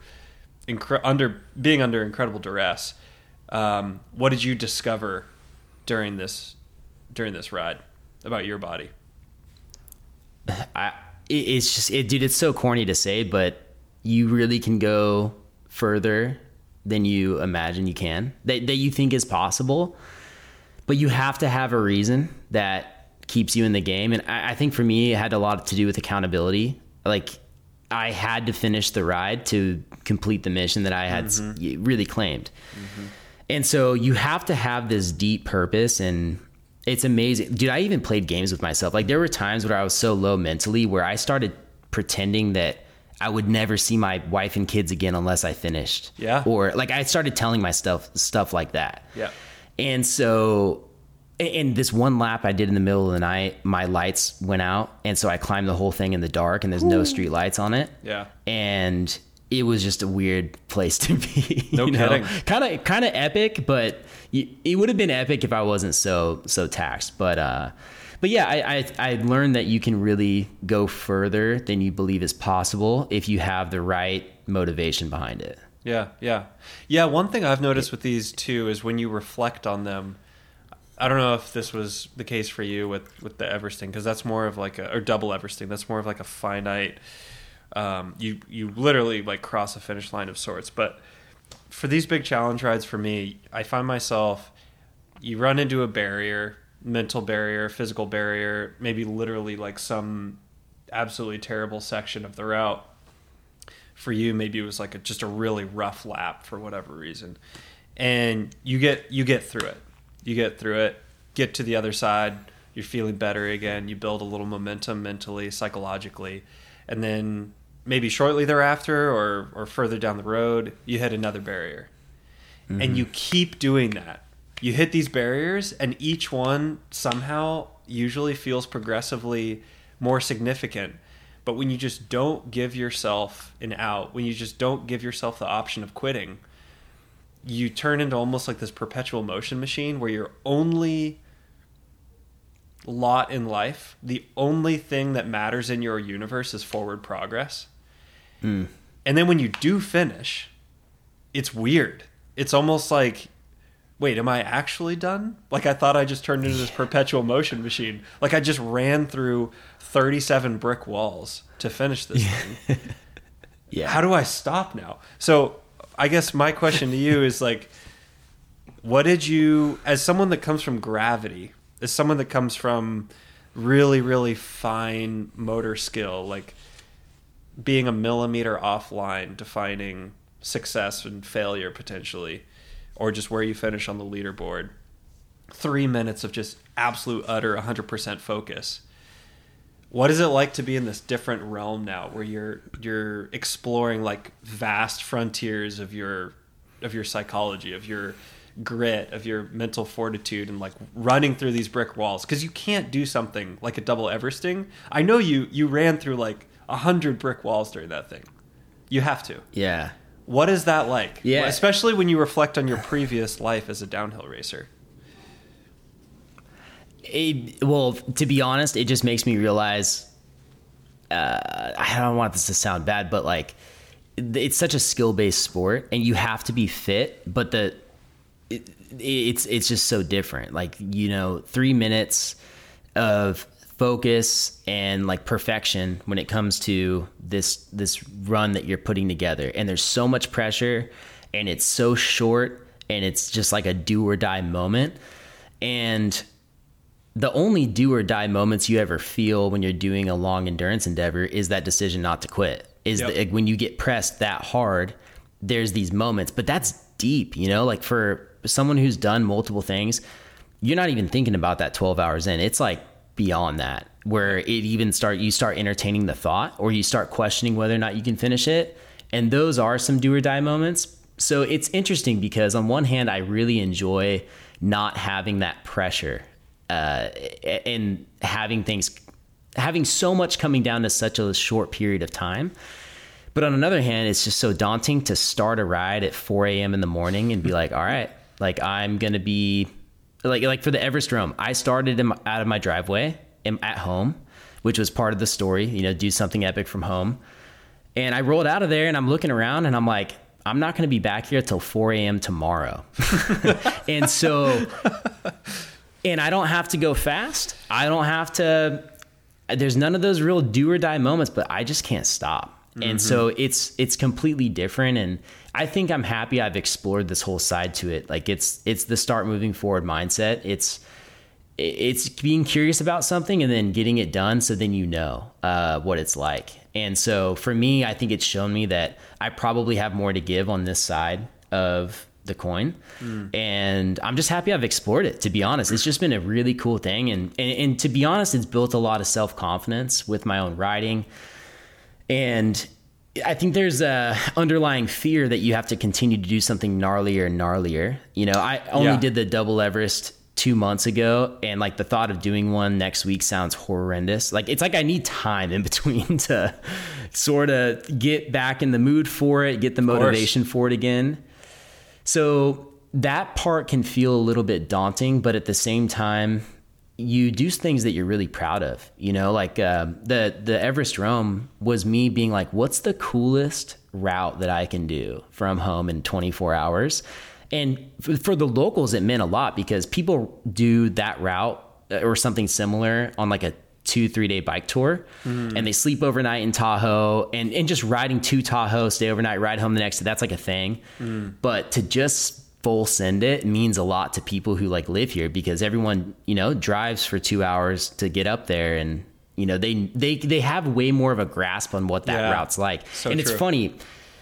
being under incredible duress. What did you discover during this ride about your body? It's so corny to say, but you really can go further than you imagine you can, that you think is possible, but you have to have a reason that keeps you in the game. And I think for me, it had a lot to do with accountability. Like, I had to finish the ride to complete the mission that I had really claimed. Mm-hmm. And so you have to have this deep purpose, and it's amazing. Dude, I even played games with myself. Like, there were times where I was so low mentally where I started pretending that I would never see my wife and kids again unless I finished. Yeah. Or like I started telling myself stuff like that. Yeah. And so, in this one lap I did in the middle of the night, my lights went out. And so I climbed the whole thing in the dark and there's no street lights on it. Yeah. And it was just a weird place to be. No kidding. Kind of epic, but it would have been epic if I wasn't so taxed. But yeah, I learned that you can really go further than you believe is possible if you have the right motivation behind it. Yeah. One thing I've noticed with these two is when you reflect on them, I don't know if this was the case for you with the Everesting, because that's more of like or double Everesting. That's more of like a finite. You literally like cross a finish line of sorts. But for these big challenge rides, for me, I find myself, you run into a barrier. Mental barrier, physical barrier, maybe literally like some absolutely terrible section of the route. For you, maybe it was like just a really rough lap for whatever reason. And you get through it. You get through it, get to the other side, you're feeling better again, you build a little momentum mentally, psychologically, and then maybe shortly thereafter or further down the road, you hit another barrier. Mm-hmm. And you keep doing that. You hit these barriers, and each one somehow usually feels progressively more significant. But when you just don't give yourself an out, when you just don't give yourself the option of quitting, you turn into almost like this perpetual motion machine where you're only lot in life, the only thing that matters in your universe is forward progress. And then when you do finish, it's weird. It's almost like, wait, am I actually done? Like, I thought I just turned into this perpetual motion machine. Like, I just ran through 37 brick walls to finish this thing. Yeah. How do I stop now? So I guess my question to you is like, what did you, as someone that comes from gravity, as someone that comes from really, really fine motor skill, like being a millimeter offline, defining success and failure potentially, or just where you finish on the leaderboard, 3 minutes of just absolute, utter 100% focus. What is it like to be in this different realm now where you're exploring like vast frontiers of your psychology, of your grit, of your mental fortitude, and like running through these brick walls? Because you can't do something like a double Everesting. I know you ran through like 100 brick walls during that thing. You have to. Yeah. What is that like? Yeah. Especially when you reflect on your previous life as a downhill racer. Well, to be honest, it just makes me realize, I don't want this to sound bad, but like it's such a skill-based sport and you have to be fit, but it's just so different. Like, 3 minutes of focus and like perfection when it comes to this run that you're putting together, and there's so much pressure and it's so short and it's just like a do or die moment. And the only do or die moments you ever feel when you're doing a long endurance endeavor is that decision not to quit. When you get pressed that hard, there's these moments, but that's deep, like for someone who's done multiple things, you're not even thinking about that 12 hours in. It's like beyond that, where you start entertaining the thought, or you start questioning whether or not you can finish it. And those are some do or die moments. So it's interesting because on one hand, I really enjoy not having that pressure, and having so much coming down to such a short period of time. But on another hand, it's just so daunting to start a ride at 4 a.m. in the morning and be like, all right, like I'm going to be like for the Everest Rome, I started out of my driveway at home, which was part of the story, do something epic from home. And I rolled out of there and I'm looking around and I'm like, I'm not going to be back here till 4 a.m. tomorrow. And so, and I don't have to go fast. I don't have to, there's none of those real do or die moments, but I just can't stop. And so it's completely different. And I think I'm happy I've explored this whole side to it. Like it's the start moving forward mindset. It's being curious about something and then getting it done. So then what it's like. And so for me, I think it's shown me that I probably have more to give on this side of the coin. And I'm just happy I've explored it, to be honest. It's just been a really cool thing. And to be honest, it's built a lot of self-confidence with my own riding. And I think there's a underlying fear that you have to continue to do something gnarlier and gnarlier. I only did the double Everest 2 months ago, and like the thought of doing one next week sounds horrendous. Like it's like I need time in between to sort of get back in the mood for it, get the motivation for it again. So that part can feel a little bit daunting, but at the same time, you do things that you're really proud of, like the Everest Rome was me being like, what's the coolest route that I can do from home in 24 hours? And for the locals, it meant a lot because people do that route or something similar on like a 2-3 day bike tour, and they sleep overnight in Tahoe and just riding to Tahoe, stay overnight, ride home the next day. That's like a thing. But to just full send it means a lot to people who like live here, because everyone, drives for 2 hours to get up there, and, they have way more of a grasp on what that route's like. So and true. It's funny.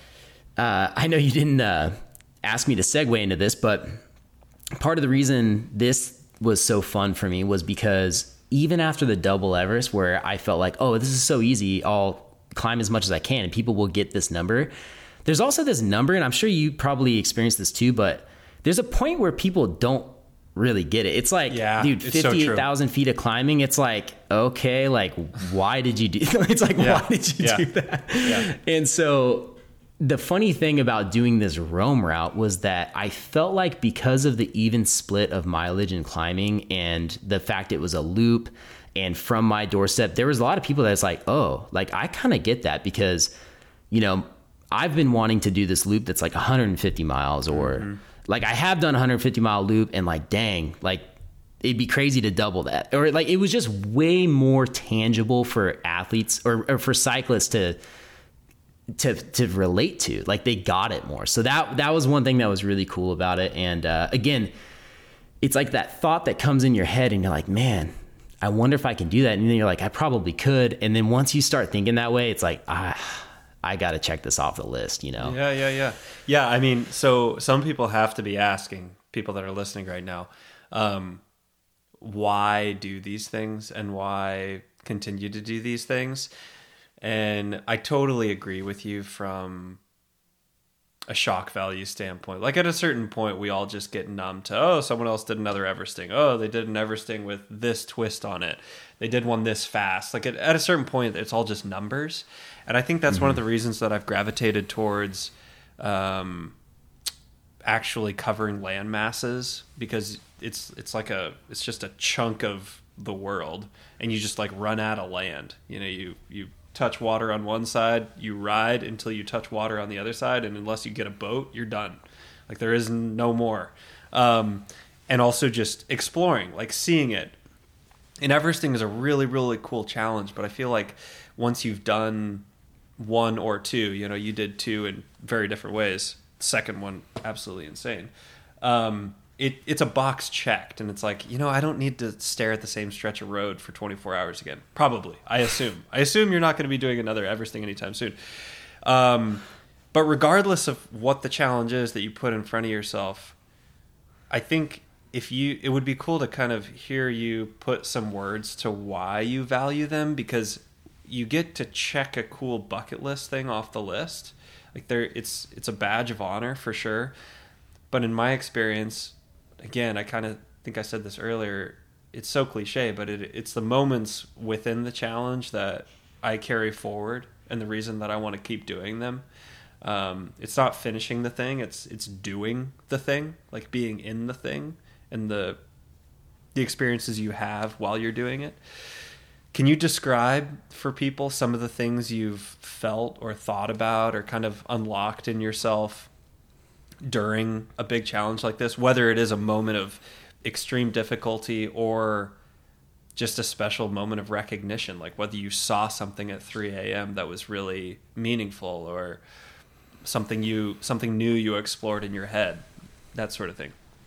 I know you didn't ask me to segue into this, but part of the reason this was so fun for me was because even after the double Everest, where I felt like, oh, this is so easy, I'll climb as much as I can and people will get this number. There's also this number, and I'm sure you probably experienced this too, but there's a point where people don't really get it. It's like, dude, 58,000 feet of climbing. It's like, okay, like, why did you do It's like, why did you do that? Yeah. And so the funny thing about doing this Rome route was that I felt like because of the even split of mileage and climbing and the fact it was a loop and from my doorstep, there was a lot of people that's like, oh, like I kind of get that because, you know, I've been wanting to do this loop that's like 150 miles or like I have done a 150 mile loop and like, dang, like it'd be crazy to double that. Or like, it was just way more tangible for athletes or for cyclists to relate to. Like they got it more. So that was one thing that was really cool about it. And again, it's like that thought that comes in your head and you're like, man, I wonder if I can do that. And then you're like, I probably could. And then once you start thinking that way, it's like, I got to check this off the list, you know? Yeah. I mean, so some people have to be asking, people that are listening right now, why do these things and why continue to do these things? And I totally agree with you from a shock value standpoint. Like at a certain point, we all just get numb to, oh, someone else did another Everesting. Oh, they did an Everesting with this twist on it. They did one this fast. Like at a certain point, it's all just numbers. And I think that's one of the reasons that I've gravitated towards actually covering land masses, because it's just a chunk of the world, and you just like run out of land. You know, you touch water on one side, you ride until you touch water on the other side, and unless you get a boat, you're done. Like there is no more. And also just exploring, like seeing it. And Everesting is a really, really cool challenge, but I feel like once you've done one or two, you know, you did two in very different ways. Second one, absolutely insane. It's a box checked, and it's like, you know, I don't need to stare at the same stretch of road for 24 hours again. Probably, I assume you're not going to be doing another Everesting anytime soon. But regardless of what the challenge is that you put in front of yourself, I think it would be cool to kind of hear you put some words to why you value them, because you get to check a cool bucket list thing off the list. Like it's a badge of honor for sure. But in my experience, again, I kind of think I said this earlier, it's so cliche, but it's the moments within the challenge that I carry forward and the reason that I want to keep doing them. It's not finishing the thing, it's doing the thing, like being in the thing and the experiences you have while you're doing it. Can you describe for people some of the things you've felt or thought about or kind of unlocked in yourself during a big challenge like this, whether it is a moment of extreme difficulty or just a special moment of recognition, like whether you saw something at 3 a.m. that was really meaningful or something new you explored in your head, that sort of thing?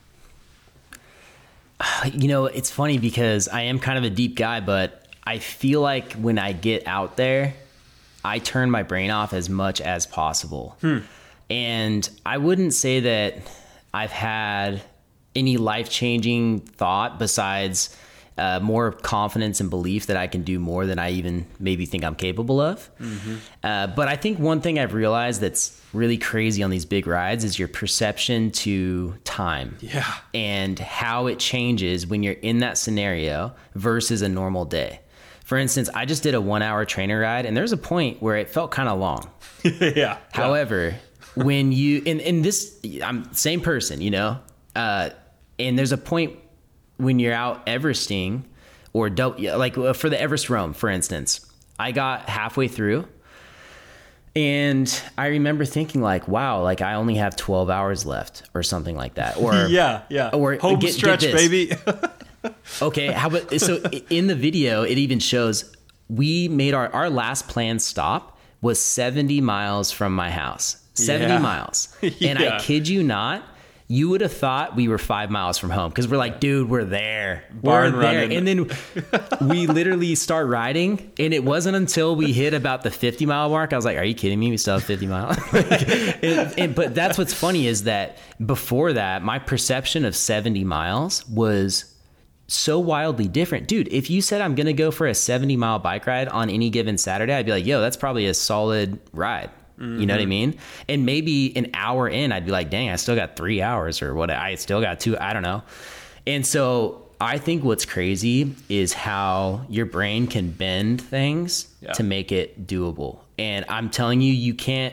You know, it's funny because I am kind of a deep guy, but I feel like when I get out there, I turn my brain off as much as possible. And I wouldn't say that I've had any life-changing thought besides more confidence and belief that I can do more than I even maybe think I'm capable of. But I think one thing I've realized that's really crazy on these big rides is your perception to time. Yeah. And how it changes when you're in that scenario versus a normal day. For instance, I just did a 1 hour trainer ride, and there's a point where it felt kind of long. Yeah. However, when you, in this, I'm same person, you know, and there's a point when you're out Everesting or like for the Everest Rome, for instance, I got halfway through and I remember thinking like, wow, like I only have 12 hours left or something like that. Or yeah. Or home stretch, baby. Okay. How about, so in the video, it even shows we made our last planned stop was 70 miles from my house. 70 miles. And I kid you not, you would have thought we were 5 miles from home because we're like, dude, we're there. Barn running. And then we literally start riding. And it wasn't until we hit about the 50 mile mark. I was like, are you kidding me? We still have 50 miles. But that's what's funny is that before that, my perception of 70 miles was so wildly different. Dude, if you said I'm going to go for a 70 mile bike ride on any given Saturday, I'd be like, yo, that's probably a solid ride. You know what I mean? And maybe an hour in, I'd be like, dang, I still got 3 hours or what? I still got 2. I don't know. And so I think what's crazy is how your brain can bend things to make it doable. And I'm telling you, you can't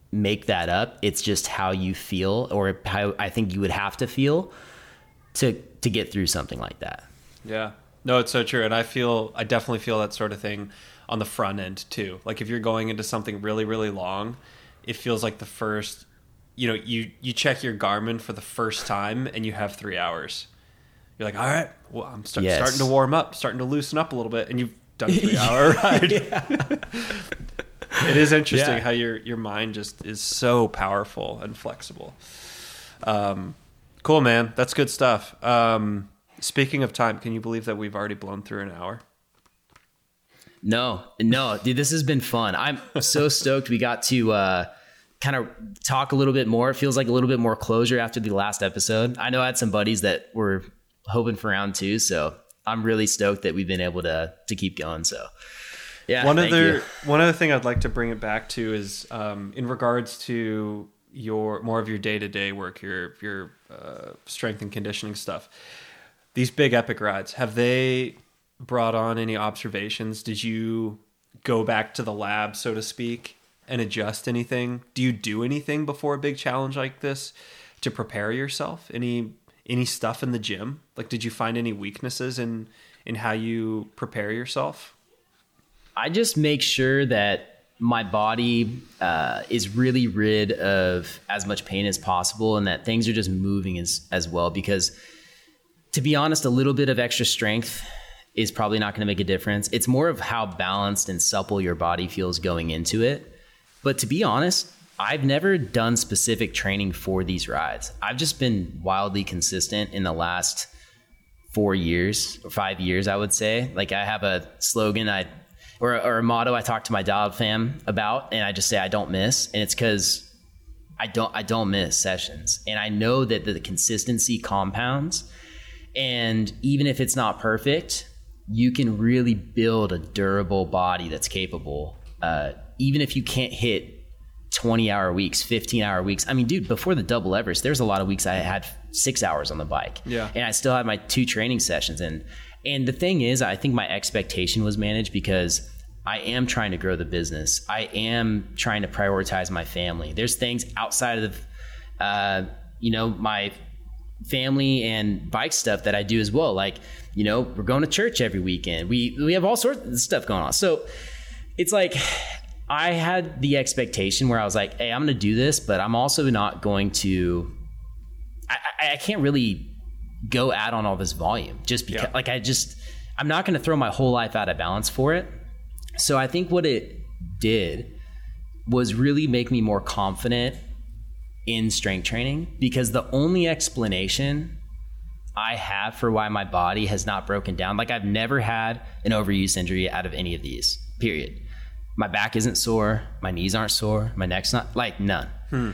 make that up. It's just how you feel, or how I think you would have to feel to get through something like that. Yeah. No, it's so true. And I definitely feel that sort of thing on the front end too. Like if you're going into something really, really long, it feels like the first, you check your Garmin for the first time and you have 3 hours. You're like, all right, well, I'm starting to warm up, starting to loosen up a little bit. And you've done a 3-hour ride. It is interesting how your mind just is so powerful and flexible. Cool, man. That's good stuff. Speaking of time, can you believe that we've already blown through an hour? No, dude, this has been fun. I'm so stoked we got to kind of talk a little bit more. It feels like a little bit more closure after the last episode. I know I had some buddies that were hoping for round 2, so I'm really stoked that we've been able to keep going. So yeah. One other thing I'd like to bring it back to is in regards to more of your day-to-day work, your strength and conditioning stuff. These big epic rides, have they brought on any observations? Did you go back to the lab, so to speak, and adjust anything? Do you do anything before a big challenge like this to prepare yourself? Any stuff in the gym? Like, did you find any weaknesses in how you prepare yourself? I just make sure that my body is really rid of as much pain as possible, and that things are just moving as well. Because to be honest, a little bit of extra strength is probably not going to make a difference. It's more of how balanced and supple your body feels going into it. But to be honest, I've never done specific training for these rides. I've just been wildly consistent in the last 4 years or 5 years, I would say. Like, I have a slogan or a motto I talk to my Dialed fam about, and I just say I don't miss. And it's because I don't miss sessions. And I know that the consistency compounds. And even if it's not perfect, you can really build a durable body that's capable. Even if you can't hit 20-hour weeks, 15-hour weeks. I mean, dude, before the double Everest, there's a lot of weeks I had 6 hours on the bike. Yeah. And I still had my 2 training sessions. And the thing is, I think my expectation was managed because I am trying to grow the business. I am trying to prioritize my family. There's things outside of, my family and bike stuff that I do as well. Like, we're going to church every weekend. We have all sorts of stuff going on. So it's like, I had the expectation where I was like, hey, I'm going to do this, but I'm also not going to, I can't really go out on all this volume just because I'm not going to throw my whole life out of balance for it. So I think what it did was really make me more confident in strength training, because the only explanation I have for why my body has not broken down, like, I've never had an overuse injury out of any of these, period. My back isn't sore. My knees aren't sore. My neck's not, like, none.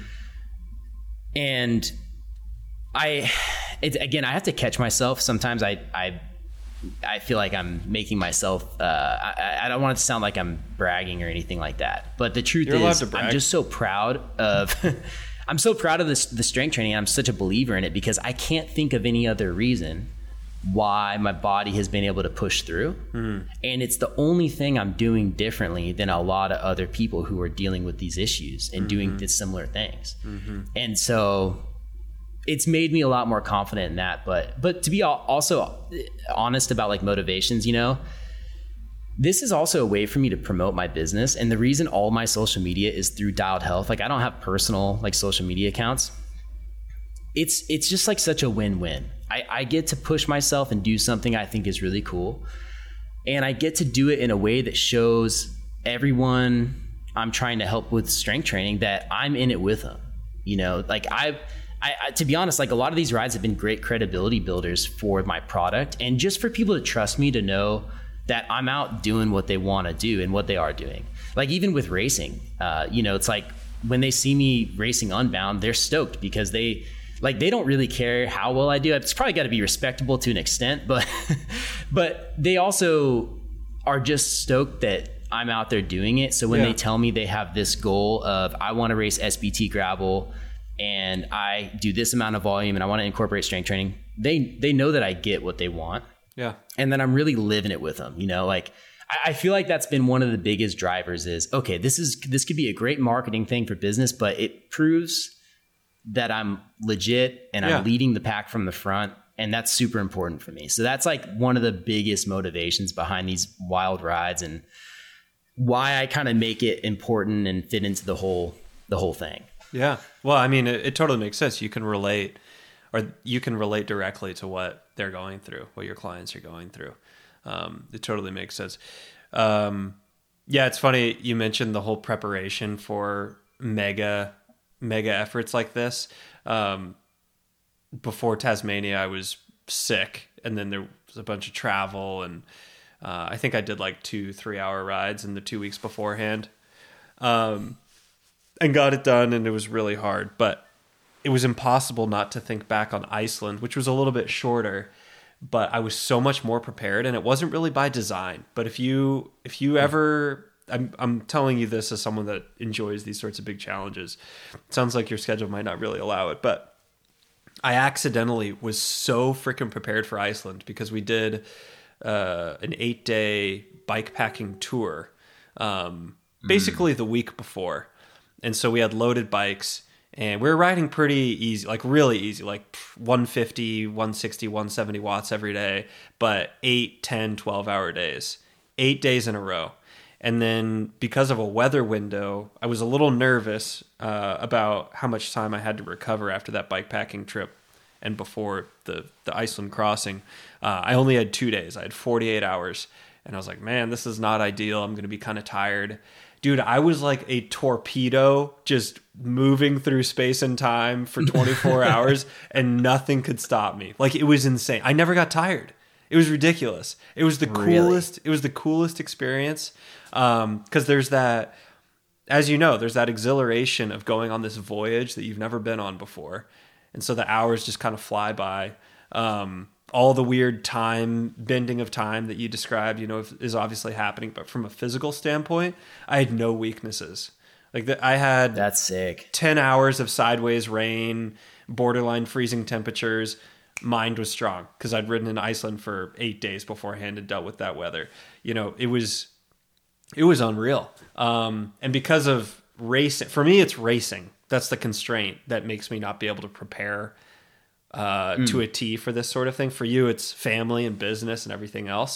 And I have to catch myself. Sometimes I feel like I'm making myself, I don't want it to sound like I'm bragging or anything like that. But the truth is, I'm just so proud of, I'm so proud of the strength training. I'm such a believer in it because I can't think of any other reason why my body has been able to push through. And it's the only thing I'm doing differently than a lot of other people who are dealing with these issues and doing similar things. And so it's made me a lot more confident in that. But to be also honest about, like, motivations, this is also a way for me to promote my business. And the reason all my social media is through Dialed Health, like, I don't have personal, like, social media accounts. It's just, like, such a win-win. I get to push myself and do something I think is really cool. And I get to do it in a way that shows everyone I'm trying to help with strength training that I'm in it with them. Like, I to be honest, like, a lot of these rides have been great credibility builders for my product, and just for people to trust me, to know that I'm out doing what they want to do and what they are doing. Like, even with racing, it's like when they see me racing Unbound, they're stoked because they don't really care how well I do. It's probably got to be respectable to an extent, but they also are just stoked that I'm out there doing it. So when they tell me they have this goal of, I want to race SBT gravel and I do this amount of volume and I want to incorporate strength training, they know that I get what they want. Yeah. And then I'm really living it with them. Like, I feel like that's been one of the biggest drivers is, okay, this could be a great marketing thing for business, but it proves that I'm legit and I'm leading the pack from the front. And that's super important for me. So that's like one of the biggest motivations behind these wild rides and why I kind of make it important and fit into the whole thing. Yeah. Well, I mean, it totally makes sense. You can relate directly to what they're going through, what your clients are going through. It totally makes sense. It's funny. You mentioned the whole preparation for mega efforts like this. Before Tasmania, I was sick, and then there was a bunch of travel, and I think I did like 2-3 hour rides in the 2 weeks beforehand, and got it done, and it was really hard. But it was impossible not to think back on Iceland, which was a little bit shorter, but I was so much more prepared, and it wasn't really by design. But if you ever, I'm telling you this as someone that enjoys these sorts of big challenges. It sounds like your schedule might not really allow it, but I accidentally was so freaking prepared for Iceland because we did an 8-day bike packing tour, basically the week before. And so we had loaded bikes and we were riding pretty easy, like really easy, like 150, 160, 170 watts every day, but 8, 10, 12-hour days, 8 days in a row. And then because of a weather window, I was a little nervous about how much time I had to recover after that bikepacking trip and before the Iceland crossing. I only had 2 days. I had 48 hours. And I was like, man, this is not ideal. I'm going to be kind of tired. Dude, I was like a torpedo just moving through space and time for 24 hours and nothing could stop me. Like, it was insane. I never got tired. It was ridiculous. It was the coolest. It was the coolest experience. Because there's that, as you know, there's that exhilaration of going on this voyage that you've never been on before. And so the hours just kind of fly by. All the weird time, bending of time that you described, is obviously happening. But from a physical standpoint, I had no weaknesses. I had that's sick. 10 hours of sideways rain, borderline freezing temperatures. Mind was strong because I'd ridden in Iceland for 8 days beforehand and dealt with that weather. It was unreal. And because of racing, for me, it's racing. That's the constraint that makes me not be able to prepare to a T for this sort of thing. For you, it's family and business and everything else.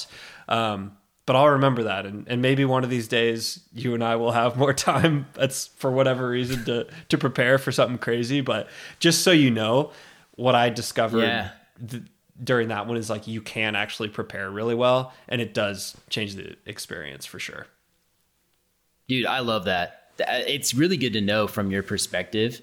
But I'll remember that. And maybe one of these days you and I will have more time. That's for whatever reason to prepare for something crazy. But just so you know, what I discovered during that one is like you can actually prepare really well, and it does change the experience for sure. Dude, I love that. It's really good to know from your perspective,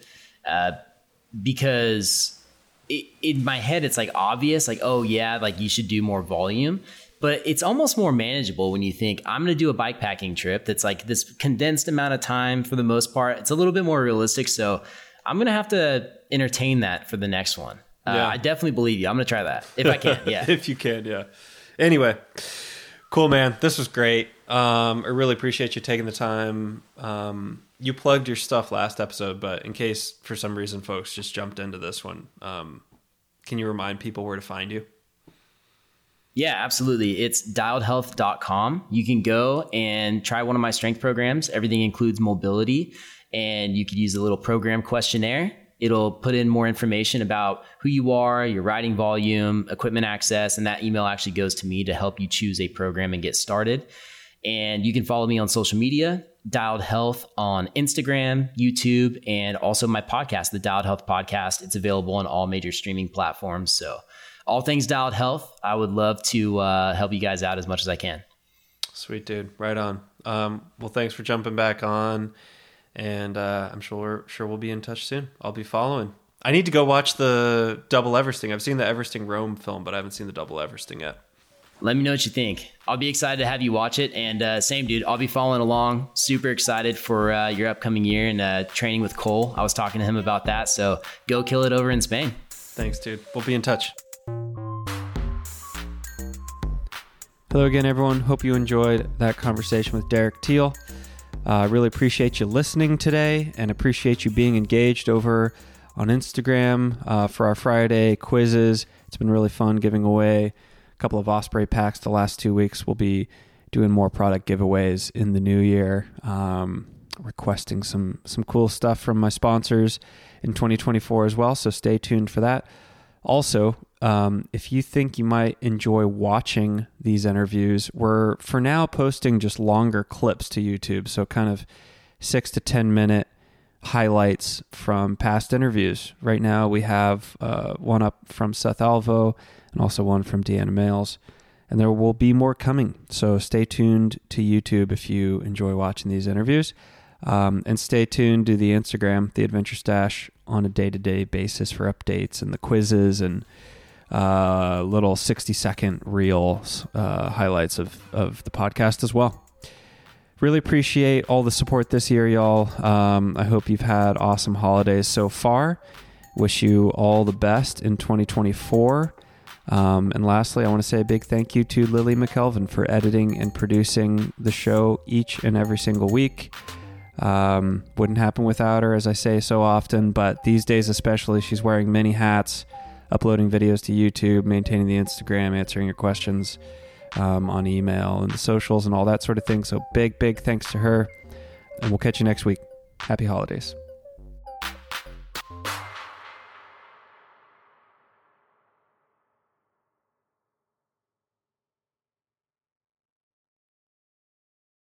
because in my head it's like obvious, like, oh yeah, like you should do more volume, but it's almost more manageable when you think I'm going to do a bike packing trip that's like this condensed amount of time for the most part. It's a little bit more realistic, so I'm going to have to entertain that for the next one. I definitely believe you. I'm going to try that if I can. Yeah. If you can. Yeah. Anyway, cool, man. This was great. I really appreciate you taking the time. You plugged your stuff last episode, but in case for some reason folks just jumped into this one, can you remind people where to find you? Yeah, absolutely. It's dialedhealth.com. You can go and try one of my strength programs. Everything includes mobility, and you could use a little program questionnaire. It'll put in more information about who you are, your riding volume, equipment access, and that email actually goes to me to help you choose a program and get started. And you can follow me on social media, Dialed Health on Instagram, YouTube, and also my podcast, the Dialed Health Podcast. It's available on all major streaming platforms. So all things Dialed Health. I would love to help you guys out as much as I can. Sweet, dude. Right on. Well, thanks for jumping back on. And I'm sure we'll be in touch soon. I'll be following. I need to go watch the Double Everesting. I've seen the Everesting Rome film, but I haven't seen the Double Everesting yet. Let me know what you think. I'll be excited to have you watch it. And same, dude, I'll be following along. Super excited for your upcoming year and training with Cole. I was talking to him about that. So go kill it over in Spain. Thanks, dude. We'll be in touch. Hello again, everyone. Hope you enjoyed that conversation with Derek Teal. I really appreciate you listening today and appreciate you being engaged over on Instagram for our Friday quizzes. It's been really fun giving away a couple of Osprey packs the last 2 weeks. We'll be doing more product giveaways in the new year, requesting some cool stuff from my sponsors in 2024 as well. So stay tuned for that. Also, if you think you might enjoy watching these interviews, we're for now posting just longer clips to YouTube. So kind of 6 to 10 minute highlights from past interviews. Right now we have one up from Seth Alvo and also one from Deanna Males. And there will be more coming. So stay tuned to YouTube if you enjoy watching these interviews. And stay tuned to the Instagram, The Adventure Stash, on a day-to-day basis for updates and the quizzes and little 60-second reels, highlights of the podcast as well. Really appreciate all the support this year, y'all. I hope you've had awesome holidays so far. Wish you all the best in 2024. And lastly, I want to say a big thank you to Lily McKelvin for editing and producing the show each and every single week. Wouldn't happen without her, as I say so often, but these days especially, she's wearing many hats, uploading videos to YouTube, maintaining the Instagram, answering your questions on email and the socials and all that sort of thing. So big thanks to her, and we'll catch you next week. Happy holidays.